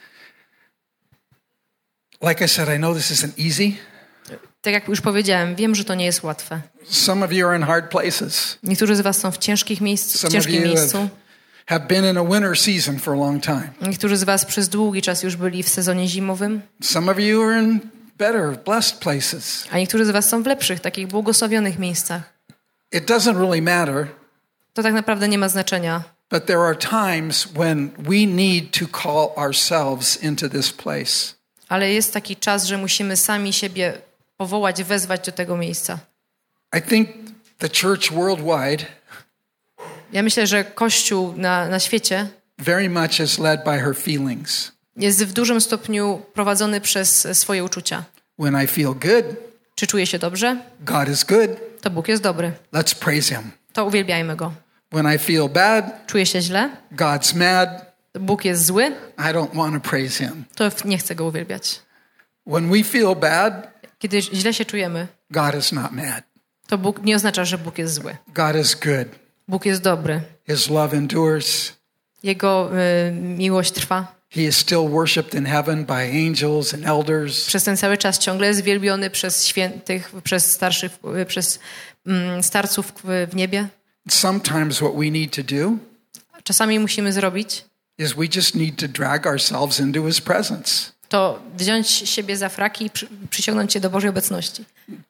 Like I said, I know this isn't easy. Tak jak już powiedziałem, wiem, że to nie jest łatwe. Some of you are in hard places. Niektórzy z was są w ciężkich miejsc, w Some of ciężkim you miejscu. have, have been in a winter season for a long time. Niektórzy z was przez długi czas już byli w sezonie zimowym, Some of you are in better, blessed places. a niektórzy z was są w lepszych, takich błogosławionych miejscach. It doesn't really matter, To tak naprawdę nie ma znaczenia. but there are times when we need to call ourselves into this place. Ale jest taki czas, że musimy sami siebie powołać, wezwać do tego miejsca. I think the church worldwide Ja myślę, że Kościół na, na świecie very much is led by her feelings. jest w dużym stopniu prowadzony przez swoje uczucia. When I feel good, Czy czuję się dobrze? God is good. To Bóg jest dobry. Let's praise him. To uwielbiajmy Go. When I feel bad, Czuję się źle? God's mad. Bóg jest zły? I don't want to praise him. To nie chcę Go uwielbiać. When we feel bad, Kiedy źle się czujemy, God is not mad. to Bóg nie oznacza, że Bóg jest zły. God is good. Bóg jest dobry. His love endures. Jego y, miłość trwa. He is still worshipped in heaven by angels and elders. Przez ten cały czas ciągle jest wielbiony przez świętych, przez starszych, y, przez mm, starców w, w niebie. Sometimes what we need to do Czasami musimy zrobić is we just need to drag ourselves into his presence. to wziąć siebie za fraki i przy, przyciągnąć się do Bożej obecności.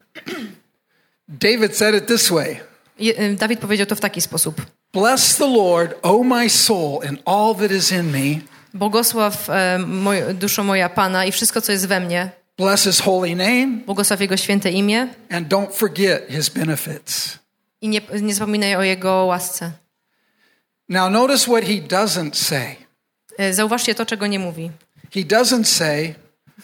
David said it this way. Je, y, Dawid powiedział to w taki sposób. Bless the Lord, O my soul, and all that is in me. Błogosław e, moj, duszo moja Pana i wszystko, co jest we mnie. Bless his holy name, Błogosław Jego święte imię and don't forget his benefits. i nie, nie zapominaj o Jego łasce. Now notice what he doesn't say. E, Zauważcie to, czego nie mówi. He doesn't say,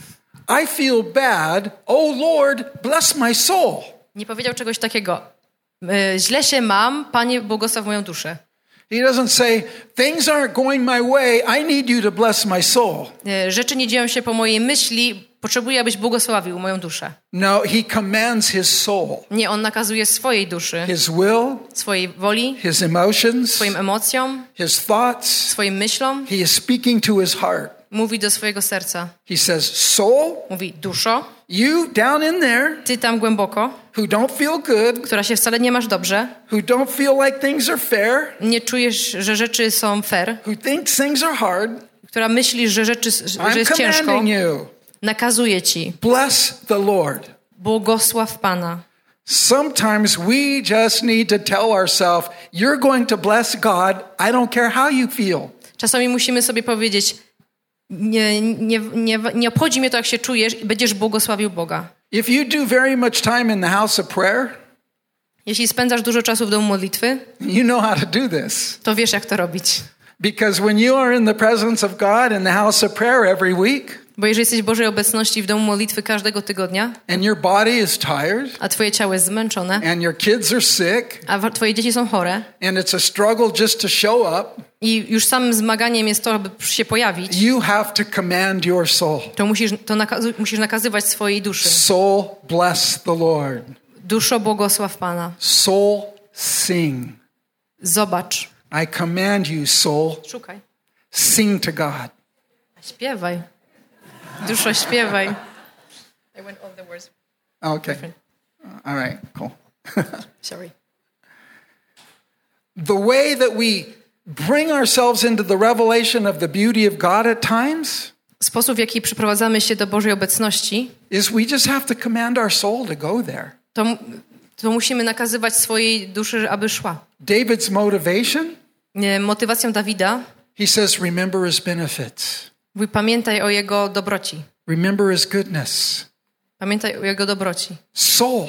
I feel bad, oh Lord, bless my soul. Nie powiedział czegoś takiego. E, Źle się mam, Panie, błogosław moją duszę. He doesn't say, things aren't going my way, I need you to bless my soul. E, Rzeczy nie dzieją się po mojej myśli, potrzebuję, abyś błogosławił moją duszę. No, he commands his soul, Nie, on nakazuje swojej duszy, his will, swojej woli, his emotions, swoim emocjom, his thoughts. swoim myślom. He is speaking to his heart. Mówi do swojego serca. He says, soul, Mówi, duszo, you down in there ty tam głęboko, who don't feel good, która się wcale nie masz dobrze, who don't feel like things are fair, nie czujesz, że rzeczy są fair, who thinks things are hard, która myślisz, że rzeczy, że I'm jest ciężko, commanding you. nakazuje ci, Bless the Lord. błogosław Pana. Sometimes we just need to tell ourselves, you're going to bless God. I don't care how you feel. Czasami musimy sobie powiedzieć, nie, nie, nie, nie obchodzi mnie to, jak się czujesz i będziesz błogosławił Boga. If you do very much time in the house of prayer, Jeśli spędzasz dużo czasu w domu modlitwy, you know how to do this. to wiesz, jak to robić. Because when you are in the presence of God in the house of prayer every week, Bo jeżeli jesteś w Bożej obecności w domu modlitwy każdego tygodnia, and your body is tired, a twoje ciało jest zmęczone, and your kids are sick, a wa- twoje dzieci są chore and it's a struggle just to show up, i już samym zmaganiem jest to, aby się pojawić, you have to command your soul. to musisz, to nakazu- musisz nakazywać swojej duszy. Soul, bless the Lord. Duszo, błogosław Pana. Soul, sing. Zobacz. I command you, soul, Szukaj. sing to God. Śpiewaj. Duszo, śpiewaj. I went over the words. Okay. All right, cool. Sorry. The way that we bring ourselves into the revelation of the beauty of God at times Sposób, w jaki przyprowadzamy się do Bożej obecności, is we just have to command our soul to go there. to, to musimy nakazywać swojej duszy, aby szła. David's motivation? Motywacją Dawida, He says, remember his benefits. mówi, pamiętaj o jego dobroci. Remember his goodness. Pamiętaj o jego dobroci. Soul,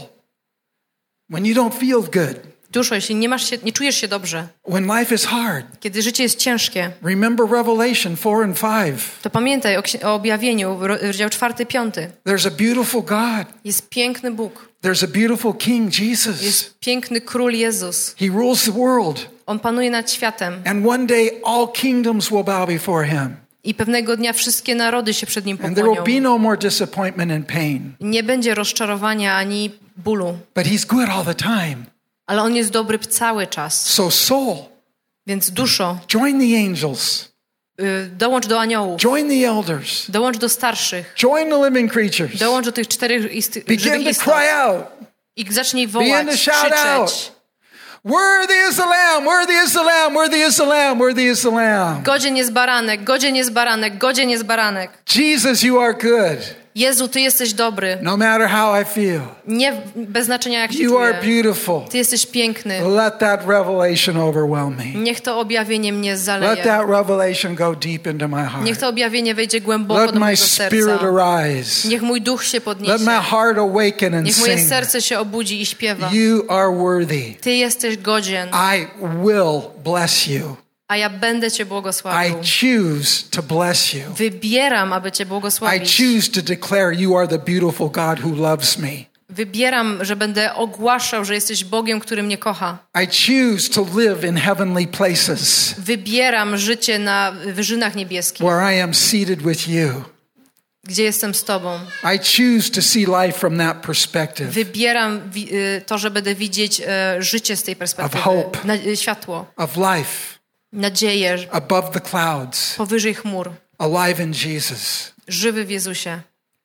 when you don't feel good. Duszo, jeśli nie, masz się, nie czujesz się dobrze, when life is hard, kiedy życie jest ciężkie, remember Revelation four and five. To pamiętaj o, o objawieniu, rozdział czwarty, piąty. There's a beautiful God. Jest piękny Bóg. There's a beautiful King Jesus. Jest piękny Król Jezus. He rules the world. On panuje nad światem. And one day all kingdoms will bow before him. I pewnego dnia wszystkie narody się przed nim And there will pokłonią. be no more disappointment and pain. Nie będzie rozczarowania ani bólu. But he's good all the time. Ale on jest dobry cały czas. So soul, Więc duszo, join the angels. y, dołącz do aniołów. Join the elders. Dołącz do starszych. Join the living creatures. Dołącz do tych czterech isty- Begin żywych to istot. cry out. I zacznij Begin to wołać, shout krzyczeć. out. Worthy is the Lamb, worthy is the Lamb, worthy is the Lamb, worthy is the Lamb. Godzien jest baranek, godzien jest baranek, godzien jest baranek. Jesus, you are good. Jezu, Ty jesteś dobry. No matter how I feel. Nie bez znaczenia jak się You are czuję. beautiful. Ty jesteś piękny. Let that revelation overwhelm me. Niech to objawienie mnie Let zaleje. that revelation go deep into my heart. Niech to objawienie wejdzie głęboko Let do my mojego spirit serca. arise. Niech mój duch się Let podniesie. my heart awaken and Niech moje sing. serce się obudzi i śpiewa. You are worthy. Ty jesteś godzien, I will bless you. a ja będę Cię I błogosławił. choose to bless you. Wybieram, aby Cię I błogosławić. choose to declare you are the beautiful God who loves me. Wybieram, że będę ogłaszał, że jesteś Bogiem, który mnie kocha. I choose to live in heavenly places Wybieram życie na wyżynach niebieskich, where I am seated with you. gdzie jestem z Tobą. I choose to see life from that perspective. Wybieram wi- y, to, że będę widzieć e, życie z tej perspektywy. hope. Na, y, światło, Of life nadzieję above the clouds, powyżej chmur. alive in Jesus. Żywy w Jezusie.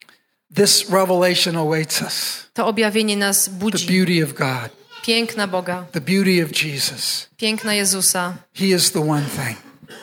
This revelation awaits us. To objawienie nas The budzi. beauty of God, Piękna Boga, the beauty of Jesus. piękna Jezusa. He is the one thing.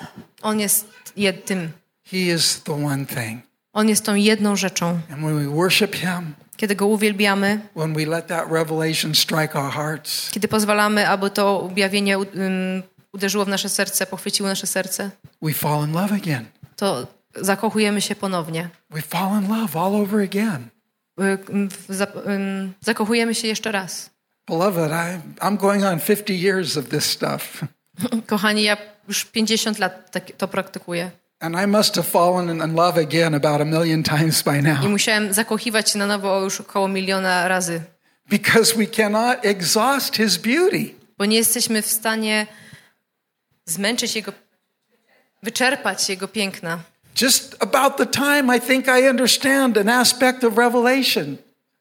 On jest jed- tym. He is the one thing. On jest tą jedną rzeczą. And when we worship Him, Kiedy Go uwielbiamy, when we let that revelation strike our hearts, kiedy pozwalamy, aby to objawienie um, uderzyło w nasze serce, pochwyciło nasze serce, we fall in love again. to zakochujemy się ponownie. We fall in love all over again. Y, w- za- ym, Zakochujemy się jeszcze raz. Beloved, I, I'm going on fifty years of this stuff. Kochani, ja już pięćdziesiąt lat tak, to praktykuję. And I must have fallen in love again about a million times by I now. musiałem zakochiwać się na nowo już około miliona razy. Because we cannot exhaust His beauty. Bo nie jesteśmy w stanie zmęczyć Jego, wyczerpać Jego piękna. Just about the time I think I understand an aspect of Revelation.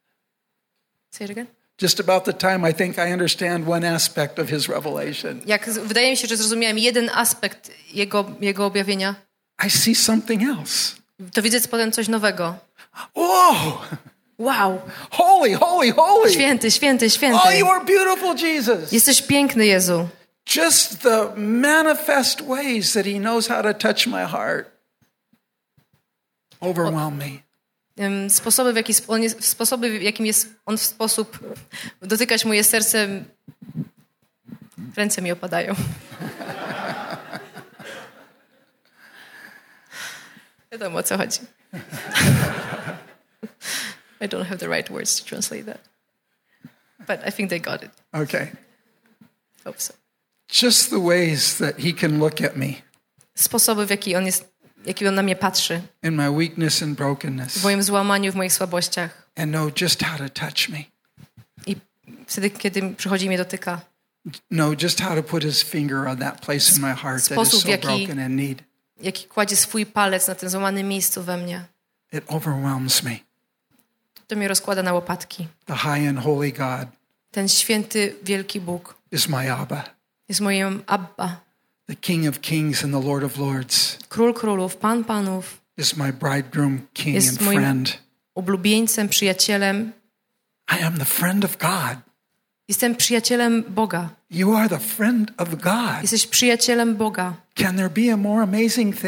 Say it again? Just about the time I think I understand one aspect of His revelation. Jak z- wydaje mi się, że zrozumiałem jeden aspekt Jego, jego objawienia, I see something else. to widzę potem coś nowego. Whoa! Wow! Holy, holy, holy! Święty, święty, święty. Oh, you are beautiful, Jesus. Jesteś piękny, Jezu. Just the manifest ways that He knows how to touch my heart overwhelm me. Ym, Sposoby, w jaki sp- on jest, sposoby, w jakim jest On w sposób dotykać moje serce, ręce mi opadają. Wiadomo, o co chodzi. I don't have the right words to translate that. But I think they got it. Okay. Hope so. Just the ways that He can look at me Sposoby, w jaki on jest, jaki on na mnie patrzy. in my weakness and W brokenness moim złamaniu, w moich słabościach. and know just how to touch me. I wtedy, kiedy przychodzi i mnie dotyka. Know just how to put His finger on that place in my heart that is Sposób, w so jaki- broken and need. Jaki kładzie swój palec na tym złamanym miejscu we mnie. It overwhelms me. To mnie rozkłada na łopatki. The high and holy God Ten święty, wielki Bóg is my Abba, jest moim Abba. the King of kings and the Lord of lords Król królów, Pan panów. is my bridegroom, king Jest and moim- friend. Ulubieńcem, przyjacielem. I am the friend of God. Jestem przyjacielem Boga. You are the friend of God. Jesteś przyjacielem Boga. Can there be a more amazing thing?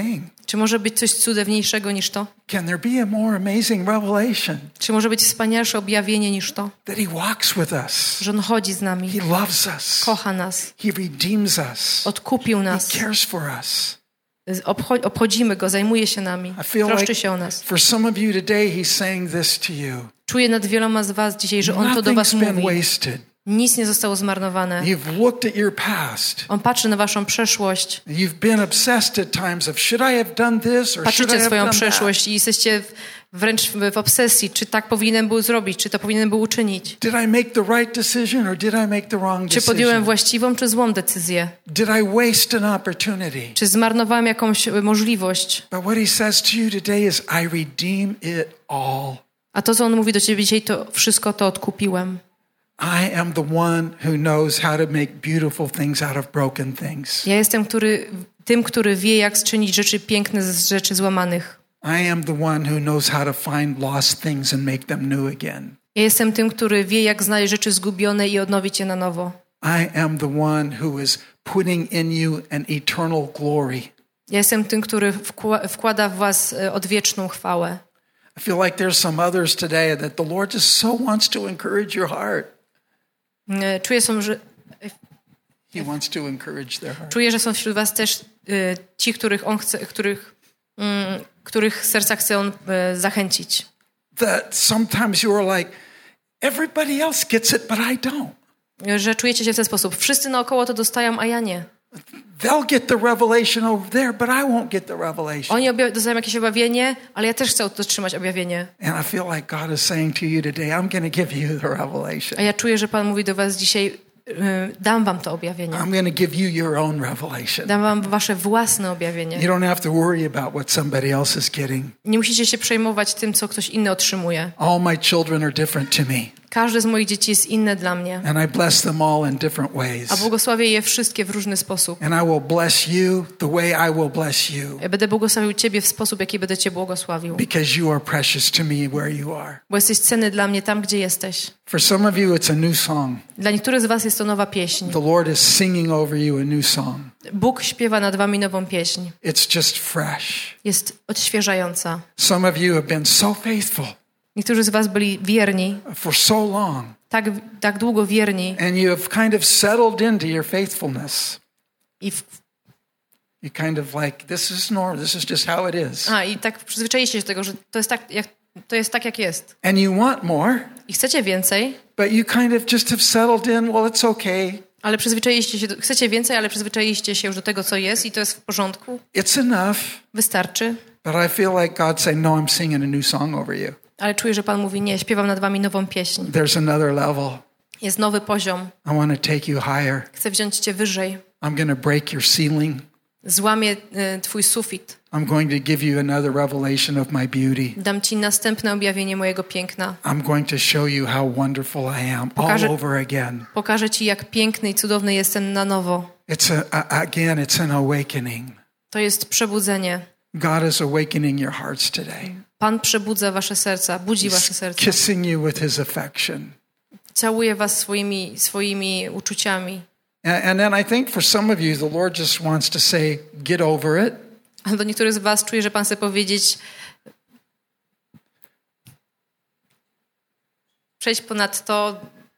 Czy może być coś cudowniejszego niż to? Can there be a more amazing revelation? Czy może być wspanialsze objawienie niż to? That he walks with us. Że On chodzi z nami, He loves us. kocha nas, He redeems us. odkupił He nas, cares for us. obcho- obchodzimy Go, zajmuje się nami, I feel troszczy like się o nas. for some of you today, he's saying this to you. Czuję nad wieloma z was dzisiaj, że On to do was Nothing's been mówi. wasted. Nic nie zostało zmarnowane. You've looked at your past. On patrzy na waszą przeszłość. You've been obsessed at times of should I have done this or should I Patrzycie have swoją done that? przeszłość i jesteście w, wręcz w, w obsesji, czy tak powinienem był zrobić, czy to powinienem był uczynić. Did I make the right decision or did I make the wrong Czy podjąłem decision? właściwą, czy złą decyzję? Did I waste an opportunity? Czy zmarnowałem jakąś możliwość? But what he says to you today is I redeem it all. A to, co On mówi do ciebie dzisiaj, to wszystko to odkupiłem. I am the one who knows how to make beautiful things out of broken things. Ja jestem który, tym, który wie, jak czynić rzeczy piękne z rzeczy złamanych. I am the one who knows how to find lost things and make them new again. Ja jestem tym, który wie, jak znaleźć rzeczy zgubione i odnowić je na nowo. I am the one who is putting in you an eternal glory. Ja jestem tym, który wkła- wkłada w was e, odwieczną chwałę. I feel like there's some others today that the Lord just so wants to encourage your heart. E, Czuję, są, że, He wants to encourage their heart. czuję, że są wśród was też e, ci, których On chce, których, mm, których serca chce On e, zachęcić. That sometimes you are like, everybody else gets it, but I don't. Że czujecie się w ten sposób. Wszyscy naokoło to dostają, a ja nie. They'll get the revelation over there, but I won't get the revelation. Oni obja- dostają jakieś objawienie, ale ja też chcę otrzymać objawienie. And I feel like God is saying to you today, I'm going to give you the revelation. A ja czuję, że Pan mówi do was dzisiaj, y, dam wam to objawienie. I'm going to give you your own revelation. Dam wam wasze własne objawienie. You don't have to worry about what somebody else is getting. Nie musicie się przejmować tym, co ktoś inny otrzymuje. All my children are different to me, Każde z moich dzieci jest inne dla mnie. and I bless them all in different A ways. błogosławię je wszystkie w różny sposób. And I will bless you the way I will bless you, Ja będę błogosławił ciebie w sposób, jaki będę cię błogosławił. because you are precious to me where you are. Bo jesteś cenny dla mnie tam, gdzie jesteś. For some of you, it's a new song. Dla niektórych z was jest to nowa pieśń. The Lord is singing over you a new song. Bóg śpiewa nad wami nową pieśń. It's just fresh. Jest odświeżająca. Some of you have been so faithful Niektórzy z was byli wierni, for so long, tak, tak długo wierni and you have kind of settled into your faithfulness. i, w, You kind of like, this is normal, this is just how it is. a, i tak przyzwyczailiście się do tego, że to jest tak, jak, to jest tak, jak jest. And you want more, I chcecie więcej, but you kind of just have settled in, well, it's okay. ale przyzwyczailiście się, do, chcecie więcej, ale przyzwyczailiście się już do tego, co jest i to jest w porządku. It's enough. Wystarczy. But I feel like God saying, no, I'm singing a new song over you. Ale czuję, że Pan mówi, nie, śpiewam nad wami nową pieśń. There's another level. Jest nowy poziom. I want to take you higher. Chcę wziąć cię wyżej. I'm going to break your ceiling. Złamię y, twój sufit. I'm going to give you another revelation of my beauty. Dam ci następne objawienie mojego piękna. I'm going to show you how wonderful I am Pokażę- all over again. Pokażę ci, jak piękny i cudowny jestem na nowo. It's a, a, again, it's an awakening. To jest przebudzenie. God is awakening your hearts today. Pan przebudza wasze serca, budzi wasze He's serca. kissing you with his affection. Całuje was swoimi, swoimi uczuciami. And, and then I think for some of you, the Lord just wants to say, get over it. A do niektórych z was czuję, że Pan chce powiedzieć, przejdź ponad to.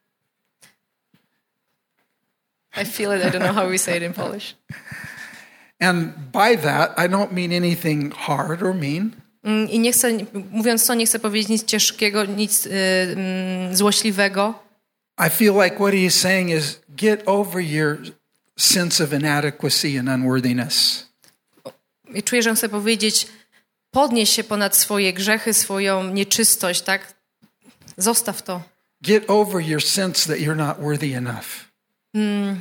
I feel it, I don't know how we say it in Polish. And by that, I don't mean anything hard or mean. Mm, I nie chcę, mówiąc to, nie chcę powiedzieć nic ciężkiego, nic y, y, złośliwego. I feel like what he is saying is get over your sense of inadequacy and unworthiness. I czuję, że chcę powiedzieć, podnieś się ponad swoje grzechy, swoją nieczystość, tak? Zostaw to. Get over your sense that you're not worthy enough. Mm.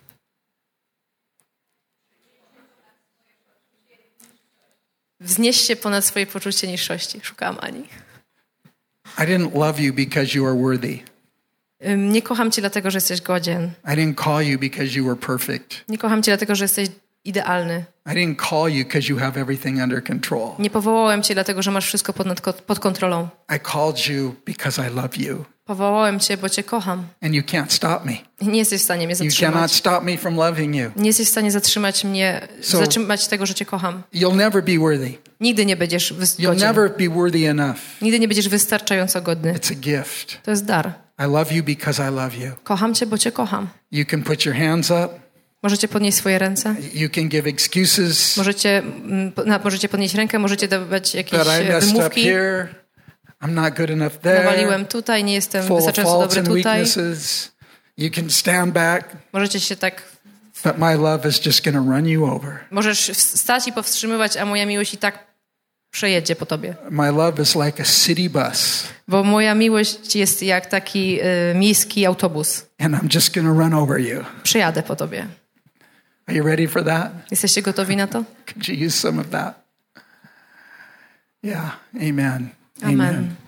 Wznieś się ponad swoje poczucie niższości. Szukałam Ani. I didn't love you because you are worthy. Ym, Nie kocham cię dlatego, że jesteś godzien. I didn't call you because you were perfect. Nie kocham cię dlatego, że jesteś idealny. I didn't call you because you have everything under control. Nie powołałem cię dlatego, że masz wszystko pod, nad- pod kontrolą. I called you because I love you. Powołałem Cię, bo Cię kocham. And you can't stop me. I nie jesteś w stanie mnie You cannot zatrzymać. stop me from loving you. Nie jesteś w stanie zatrzymać mnie, So- zatrzymać tego, że Cię kocham. You'll never be worthy. Nigdy nie będziesz wys- You'll godzien. never be worthy enough. Nigdy nie będziesz wystarczająco godny. It's a gift. To jest dar. I love you because I love you. Kocham Cię, bo Cię kocham. You can put your hands up. Możecie podnieść swoje ręce. You can give excuses Możecie, mm, po- na- możecie podnieść rękę, możecie dawać jakieś that I e, messed up wymówki. here. I'm not good enough there. Nawaliłem tutaj, nie jestem Full of wystarczająco faults dobry and tutaj. weaknesses. You can stand back, Możecie się tak, but my love is just going to run you over. możesz stać i powstrzymywać, a moja miłość i tak przejedzie po tobie. My love is like a city bus, Bo moja miłość jest jak taki y, miejski autobus. and I'm just going to run over you. Przejadę po tobie. Are you ready for that? Jesteście gotowi na to? Could you use some of that? Yeah. Amen. Amen.